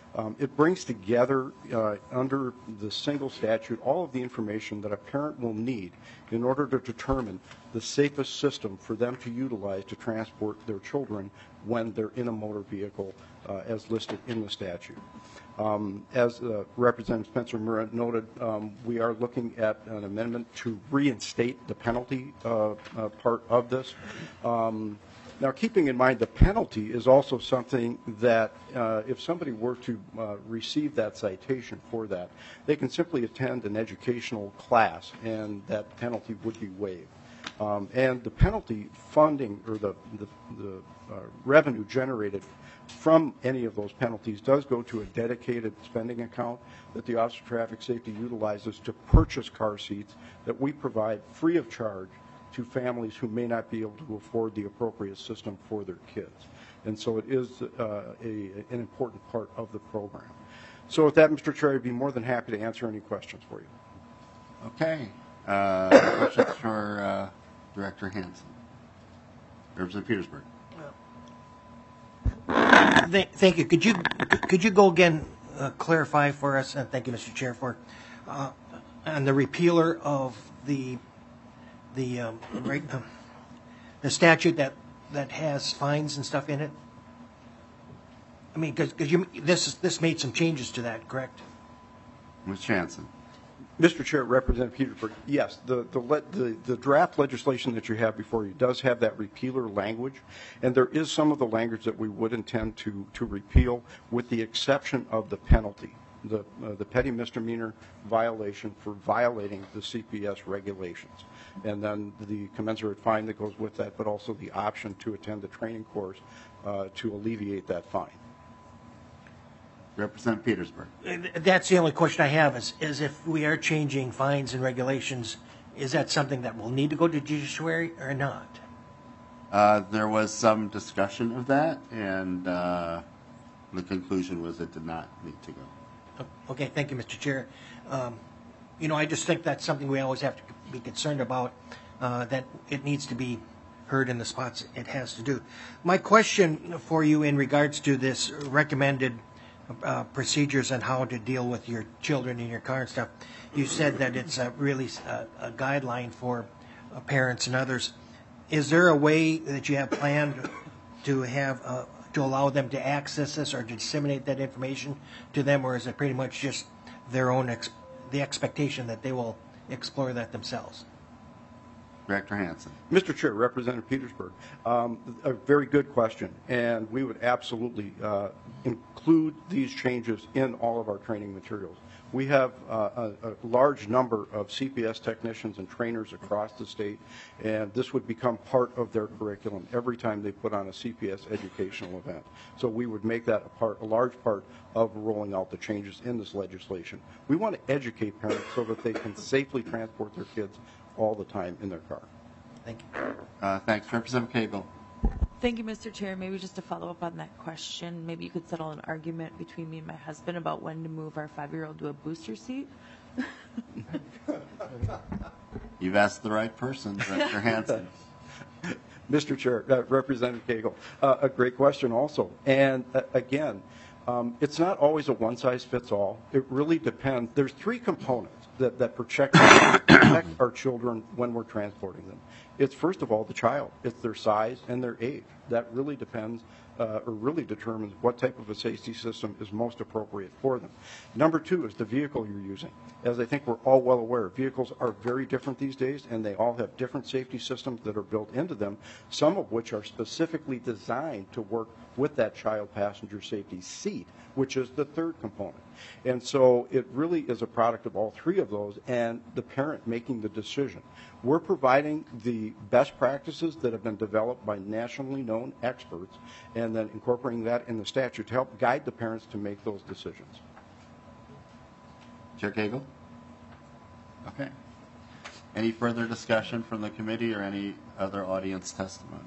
It brings together under the single statute all of the information that a parent will need in order to determine the safest system for them to utilize to transport their children when they're in a motor vehicle as listed in the statute. As Representative Spencer Murrah noted, we are looking at an amendment to reinstate the penalty part of this. Now, keeping in mind the penalty is also something that if somebody were to receive that citation for that, they can simply attend an educational class and that penalty would be waived. And the penalty funding or the revenue generated from any of those penalties does go to a dedicated spending account that the Office of Traffic Safety utilizes to purchase car seats that we provide free of charge to families who may not be able to afford the appropriate system for their kids. And so it is an important part of the program. So with that, Mr. Chair, I'd be more than happy to answer any questions for you. Okay. Questions for Director Hansen? Representative Petersburg. Thank you. Could you go again, clarify for us, and thank you, Mr. Chair, for on the repealer of the statute that has fines and stuff in it? I mean, because this made some changes to that, correct? Ms. Jansen. Mr. Chair, Representative Petersburg, yes, the draft legislation that you have before you does have that repealer language, and there is some of the language that we would intend to repeal, with the exception of the penalty, the petty misdemeanor violation for violating the CPS regulations, and then the commensurate fine that goes with that, but also the option to attend the training course to alleviate that fine. Representative Petersburg. That's the only question I have is if we are changing fines and regulations, is that something that will need to go to judiciary or not? There was some discussion of that, and the conclusion was it did not need to go. Okay, thank you, Mr. Chair. I just think that's something we always have to be concerned about, that it needs to be heard in the spots it has to do. My question for you in regards to this recommended procedures on how to deal with your children in your car and stuff, you said that it's really a guideline for parents and others. Is there a way that you have planned to have to allow them to access this or to disseminate that information to them, or is it pretty much just their own the expectation that they will explore that themselves? Director Hansen. Mr. Chair, Representative Petersburg, a very good question, and we would absolutely include these changes in all of our training materials. We have a large number of CPS technicians and trainers across the state, and this would become part of their curriculum every time they put on a CPS educational event. So we would make that a large part of rolling out the changes in this legislation. We want to educate parents so that they can safely transport their kids all the time in their car. Thank you. Thanks. Representative Cagle. Thank you, Mr. Chair. Maybe just to follow up on that question, maybe you could settle an argument between me and my husband about when to move our 5-year-old to a booster seat. You've asked the right person, Director Hansen. Mr. Chair, Representative Cagle, a great question also. And again, it's not always a one-size-fits-all. It really depends. There's 3 components that protect our children when we're transporting them. It's first of all the child. It's their size and their age. That really depends or really determines what type of a safety system is most appropriate for them. Number 2 is the vehicle you're using. As I think we're all well aware, vehicles are very different these days, and they all have different safety systems that are built into them, some of which are specifically designed to work with that child passenger safety seat, which is the 3rd component. And so it really is a product of all 3 of those and the parent making the decision. We're providing the best practices that have been developed by nationally known experts and then incorporating that in the statute to help guide the parents to make those decisions. Chair Cagle? Okay. Any further discussion from the committee or any other audience testimony?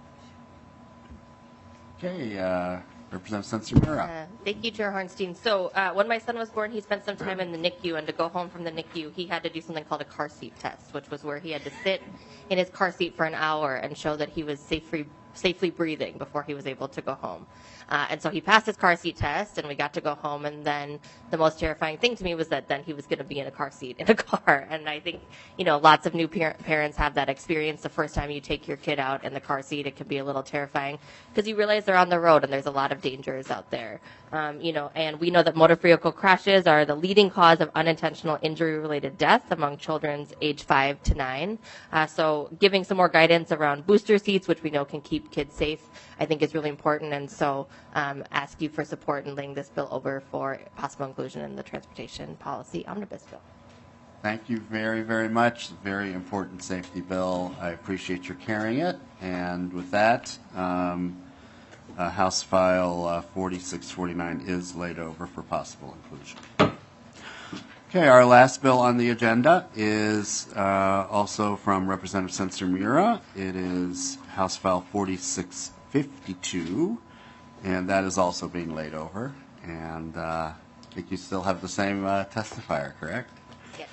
Okay, Representative Spencer Murrah. Thank you, Chair Hornstein. So when my son was born, he spent some time in the NICU, and to go home from the NICU, he had to do something called a car seat test, which was where he had to sit in his car seat for an hour and show that he was safely breathing before he was able to go home. And so he passed his car seat test, and we got to go home. And then the most terrifying thing to me was that then he was going to be in a car seat in a car. And I think, lots of new parents have that experience. The first time you take your kid out in the car seat, it can be a little terrifying because you realize they're on the road and there's a lot of dangers out there. And we know that motor vehicle crashes are the leading cause of unintentional injury-related deaths among children age 5 to 9. So giving some more guidance around booster seats, which we know can keep kids safe, I think is really important. And so ask you for support in laying this bill over for possible inclusion in the Transportation Policy Omnibus Bill. Thank you very, very much. Very important safety bill. I appreciate your carrying it. And with that, House File 4649 is laid over for possible inclusion. Okay, our last bill on the agenda is also from Representative Spencer-Mura. It is House File 4652, and that is also being laid over. And I think you still have the same testifier, correct? Yes.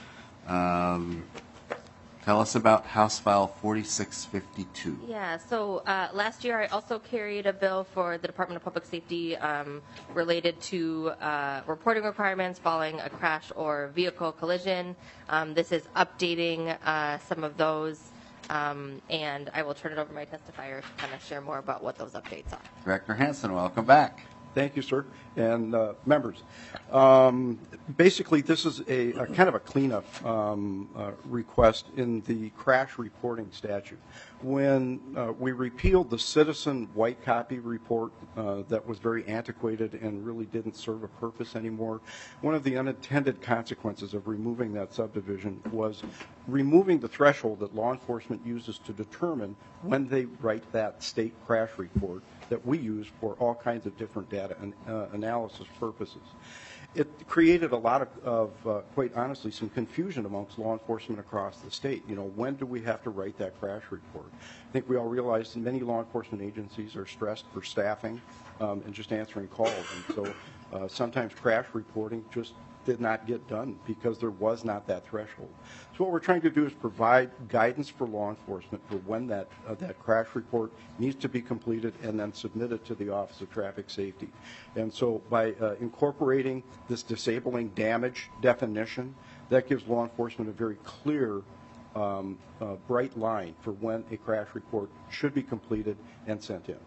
Tell us about House File 4652. Yeah, so last year I also carried a bill for the Department of Public Safety related to reporting requirements following a crash or vehicle collision. This is updating some of those, and I will turn it over to my testifier to kind of share more about what those updates are. Director Hansen, welcome back. Thank you, sir, and members. Basically, this is a kind of a cleanup request in the crash reporting statute. When we repealed the citizen white copy report that was very antiquated and really didn't serve a purpose anymore, one of the unintended consequences of removing that subdivision was removing the threshold that law enforcement uses to determine when they write that state crash report that we use for all kinds of different data and analysis purposes. It created a lot of quite honestly, some confusion amongst law enforcement across the state. When do we have to write that crash report? I think we all realize that many law enforcement agencies are stressed for staffing and just answering calls. And so sometimes crash reporting just did not get done because there was not that threshold. So what we're trying to do is provide guidance for law enforcement for when that crash report needs to be completed and then submitted to the Office of Traffic Safety. And so by incorporating this disabling damage definition, that gives law enforcement a very clear, bright line for when a crash report should be completed and sent in.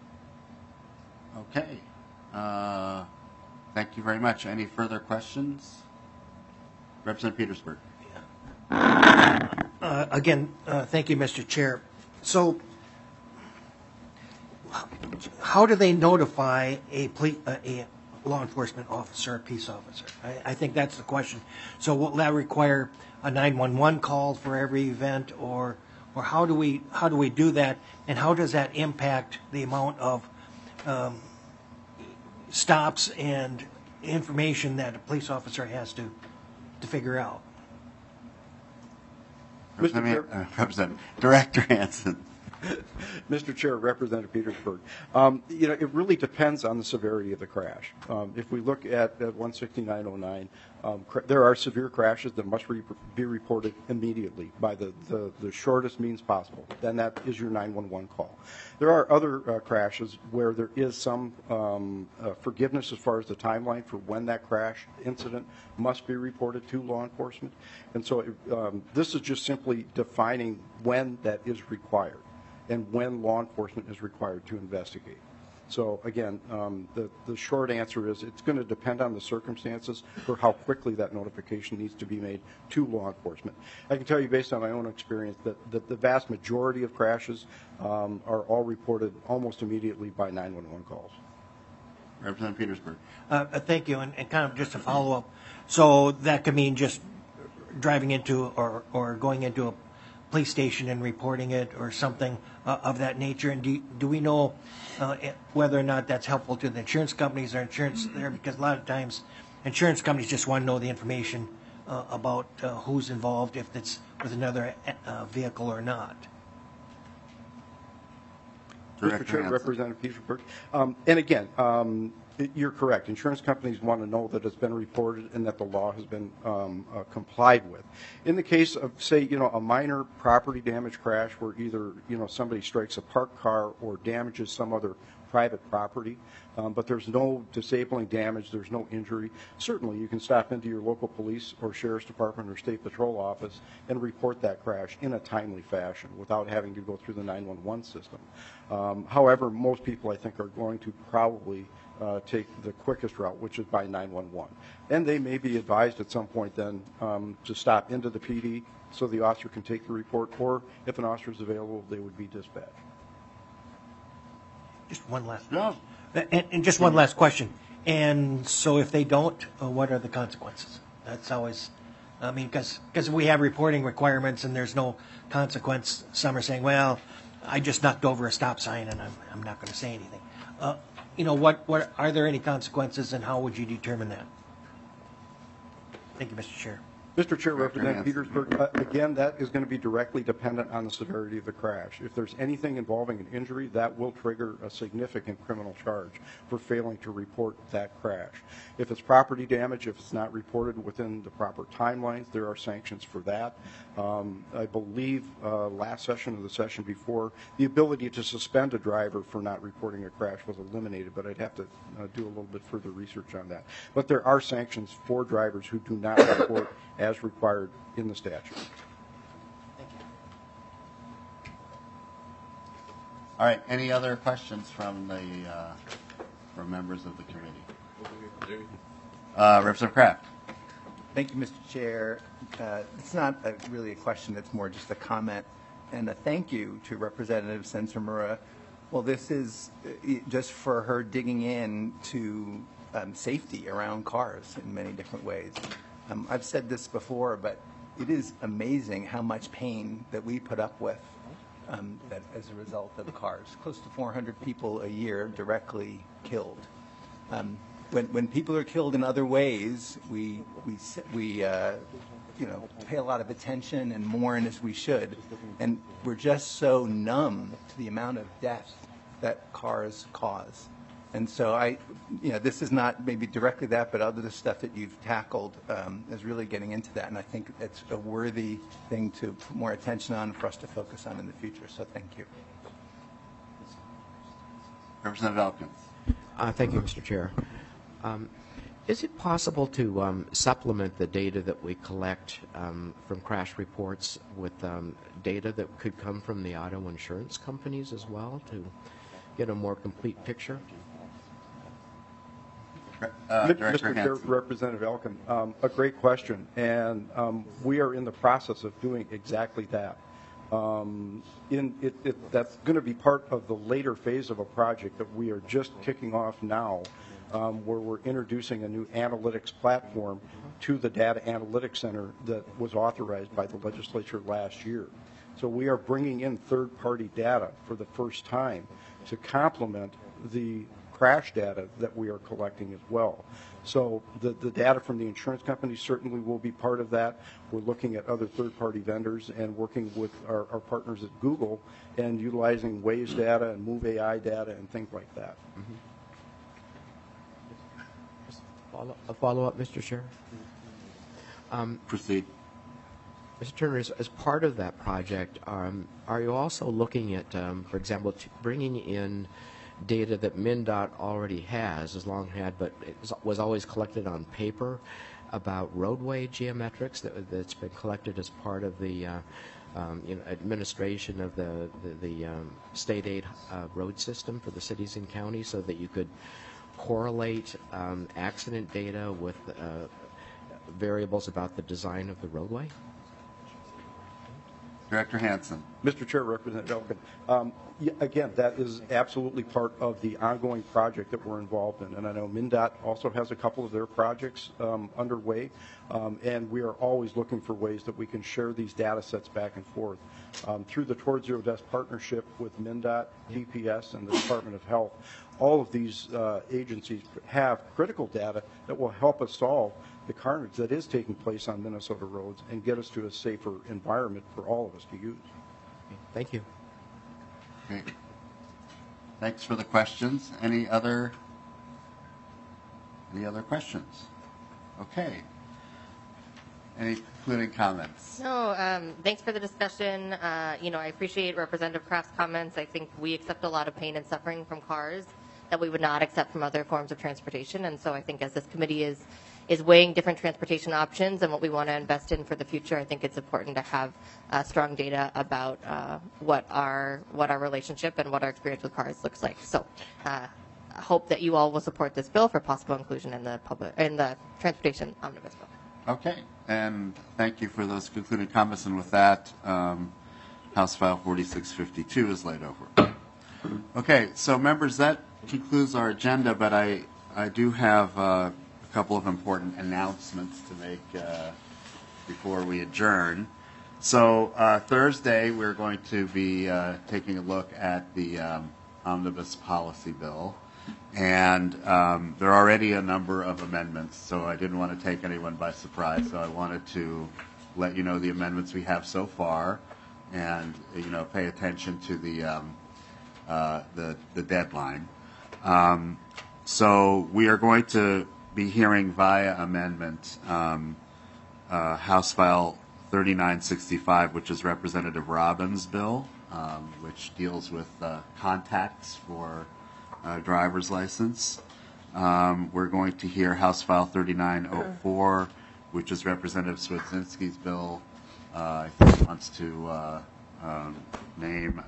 Okay. Thank you very much. Any further questions? Representative Petersburg. Again, thank you, Mr. Chair. So how do they notify a law enforcement officer, a peace officer? I think that's the question. So will that require a 911 call for every event, or how do we do that, and how does that impact the amount of stops and information that a police officer has to figure out? Representative Director Hansen. Mr. Chair, Representative Petersburg. It really depends on the severity of the crash. If we look at 16909, there are severe crashes that must be reported immediately by the shortest means possible. Then that is your 911 call. There are other crashes where there is some forgiveness as far as the timeline for when that crash incident must be reported to law enforcement. And so this is just simply defining when that is required and when law enforcement is required to investigate. So again, the short answer is it's going to depend on the circumstances for how quickly that notification needs to be made to law enforcement. I can tell you based on my own experience that the vast majority of crashes are all reported almost immediately by 911 calls. Representative Petersburg. Thank you, and kind of just a follow-up. So that could mean just driving into or going into a police station and reporting it or something of that nature. And do we know whether or not that's helpful to the insurance companies or insurance there? Because a lot of times insurance companies just want to know the information about who's involved, if it's with another vehicle or not. Director Mr. Chair, Hansen. Representative Petersburg. And again, you're correct. Insurance companies want to know that it's been reported and that the law has been complied with. In the case of, say, a minor property damage crash where either, somebody strikes a parked car or damages some other private property, but there's no disabling damage, there's no injury, certainly you can stop into your local police or sheriff's department or state patrol office and report that crash in a timely fashion without having to go through the 911 system. However, most people, I think, are going to probably take the quickest route, which is by 911. And they may be advised at some point then to stop into the PD so the officer can take the report, or if an officer is available, they would be dispatched. Just one last and just one last question. And so if they don't, what are the consequences? That's always, because we have reporting requirements and there's no consequence. Some are saying, well, I just knocked over a stop sign and I'm not going to say anything. What are there any consequences, and how would you determine that? Thank you, Mr. Chair. Mr. Chair, Representative Petersburg, again, that is going to be directly dependent on the severity of the crash. If there's anything involving an injury, that will trigger a significant criminal charge for failing to report that crash. If it's property damage, if it's not reported within the proper timelines, there are sanctions for that. I believe last session or the session before, the ability to suspend a driver for not reporting a crash was eliminated, but I'd have to do a little bit further research on that. But there are sanctions for drivers who do not report as required in the statute. Thank you. All right. Any other questions from from members of the committee? Representative Kraft. Thank you, Mr. Chair. It's not really a question. It's more just a comment and a thank you to Representative Sensormura. Well, this is just for her digging in to safety around cars in many different ways. I've said this before, but it is amazing how much pain that we put up with that as a result of cars. Close to 400 people a year directly killed. When people are killed in other ways, we pay a lot of attention and mourn as we should, and we're just so numb to the amount of death that cars cause. And so this is not maybe directly that, but other stuff that you've tackled is really getting into that. And I think it's a worthy thing to put more attention on for us to focus on in the future. So thank you. Representative Elkins. Thank you, Mr. Chair. Is it possible to supplement the data that we collect from crash reports with data that could come from the auto insurance companies as well to get a more complete picture? Mr. Chair, Representative Elkin, a great question, and we are in the process of doing exactly that. That's going to be part of the later phase of a project that we are just kicking off now, where we're introducing a new analytics platform to the Data Analytics Center that was authorized by the legislature last year. So we are bringing in third-party data for the first time to complement the crash data that we are collecting as well. So the data from the insurance companies certainly will be part of that. We're looking at other third-party vendors and working with our partners at Google and utilizing Waze data and Move AI data and things like that. A follow-up, Mr. Chair? Proceed. Mr. Turner, as part of that project, are you also looking at, for example, bringing in data that MnDOT already has long had, but it was always collected on paper about roadway geometrics that's been collected as part of the administration of the state aid road system for the cities and counties, so that you could correlate accident data with variables about the design of the roadway? Director Hansen. Mr. Chair, Representative Elkin, again, that is absolutely part of the ongoing project that we're involved in. And I know MnDOT also has a couple of their projects underway, and we are always looking for ways that we can share these data sets back and forth. Through the Towards Zero Deaths partnership with MnDOT, DPS, and the Department of Health, all of these agencies have critical data that will help us solve the carnage that is taking place on Minnesota roads and get us to a safer environment for all of us to use. Thank you. Okay. Thanks for the questions. Any other questions? Okay. Any concluding comments? No, thanks for the discussion. I appreciate Representative Kraft's comments. I think we accept a lot of pain and suffering from cars that we would not accept from other forms of transportation. And so I think as this committee is weighing different transportation options and what we want to invest in for the future, I think it's important to have strong data about what our relationship and what our experience with cars looks like. So I hope that you all will support this bill for possible inclusion in the transportation omnibus bill. Okay, and thank you for those concluding comments. And with that, House File 4652 is laid over. Okay, so members, that concludes our agenda, but I do have a couple of important announcements to make before we adjourn. So Thursday, we're going to be taking a look at the omnibus policy bill. And there are already a number of amendments, so I didn't want to take anyone by surprise. So I wanted to let you know the amendments we have so far, and pay attention to the deadline. So we are going to be hearing via amendment House File 3965, which is Representative Robbins' bill, which deals with contacts for driver's license. We're going to hear House File 3904, which is Representative Swedzinski's bill. I think he wants to name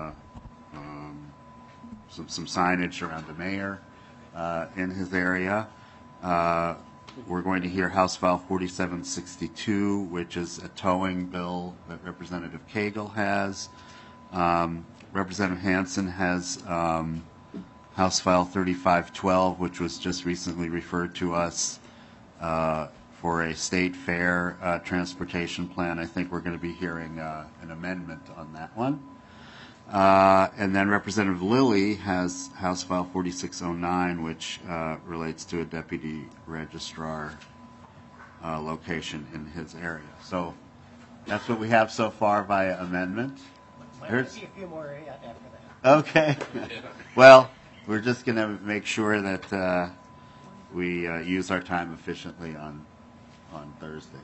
some signage around the mayor in his area. We're going to hear House File 4762, which is a towing bill that Representative Cagle has. Representative Hansen has House File 3512, which was just recently referred to us for a state fair transportation plan. I think we're going to be hearing an amendment on that one. And then Representative Lilly has House File 4609, which relates to a deputy registrar location in his area. So that's what we have so far via amendment. There's a few more after that. Okay. Well, we're just going to make sure that we use our time efficiently on Thursday.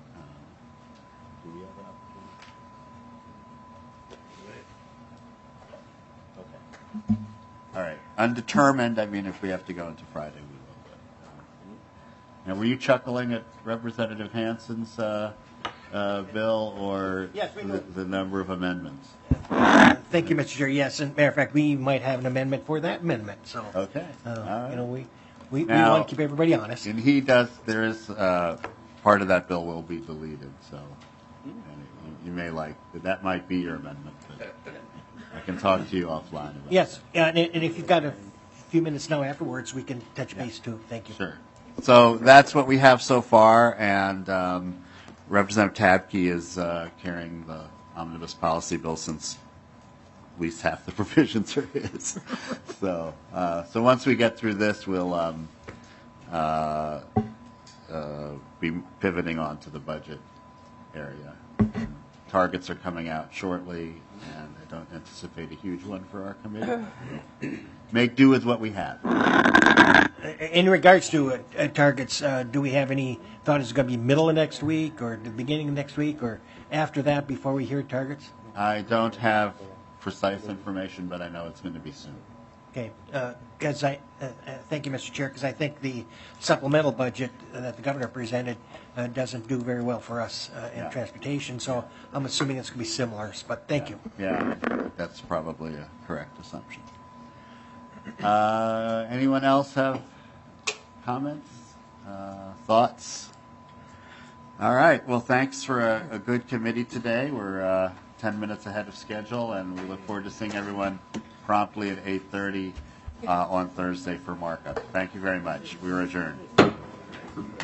Do we have an opportunity? Okay. All right. Undetermined. I mean, if we have to go into Friday, we will. Now, were you chuckling at Representative Hansen's bill, or yes, the number of amendments? Thank you, Mr. Chair. Yes, and matter of fact, we might have an amendment for that amendment. So, okay, we want to keep everybody honest. And he does. There is part of that bill will be deleted. So, you may like that. Might be your amendment. But I can talk to you offline about yes, and if you've got a few minutes now afterwards, we can touch base too. Thank you. Sure. So that's what we have so far, and Representative Tabke is carrying the omnibus policy bill since at least half the provisions are his. So once we get through this, we'll be pivoting on to the budget area. Targets are coming out shortly, and I don't anticipate a huge one for our committee. Make do with what we have. In regards to targets, do we have any thought? Is it going to be middle of next week, or the beginning of next week, or after that before we hear targets? I don't have precise information, but I know it's going to be soon. Okay, because thank you, Mr. Chair, because I think the supplemental budget that the governor presented doesn't do very well for us in transportation, so I'm assuming it's going to be similar, but thank you. Yeah, that's probably a correct assumption. Anyone else have comments, thoughts? All right, well, thanks for a good committee today. We're 10 minutes ahead of schedule, and we look forward to seeing everyone promptly at 8:30 on Thursday for markup. Thank you very much. We are adjourned.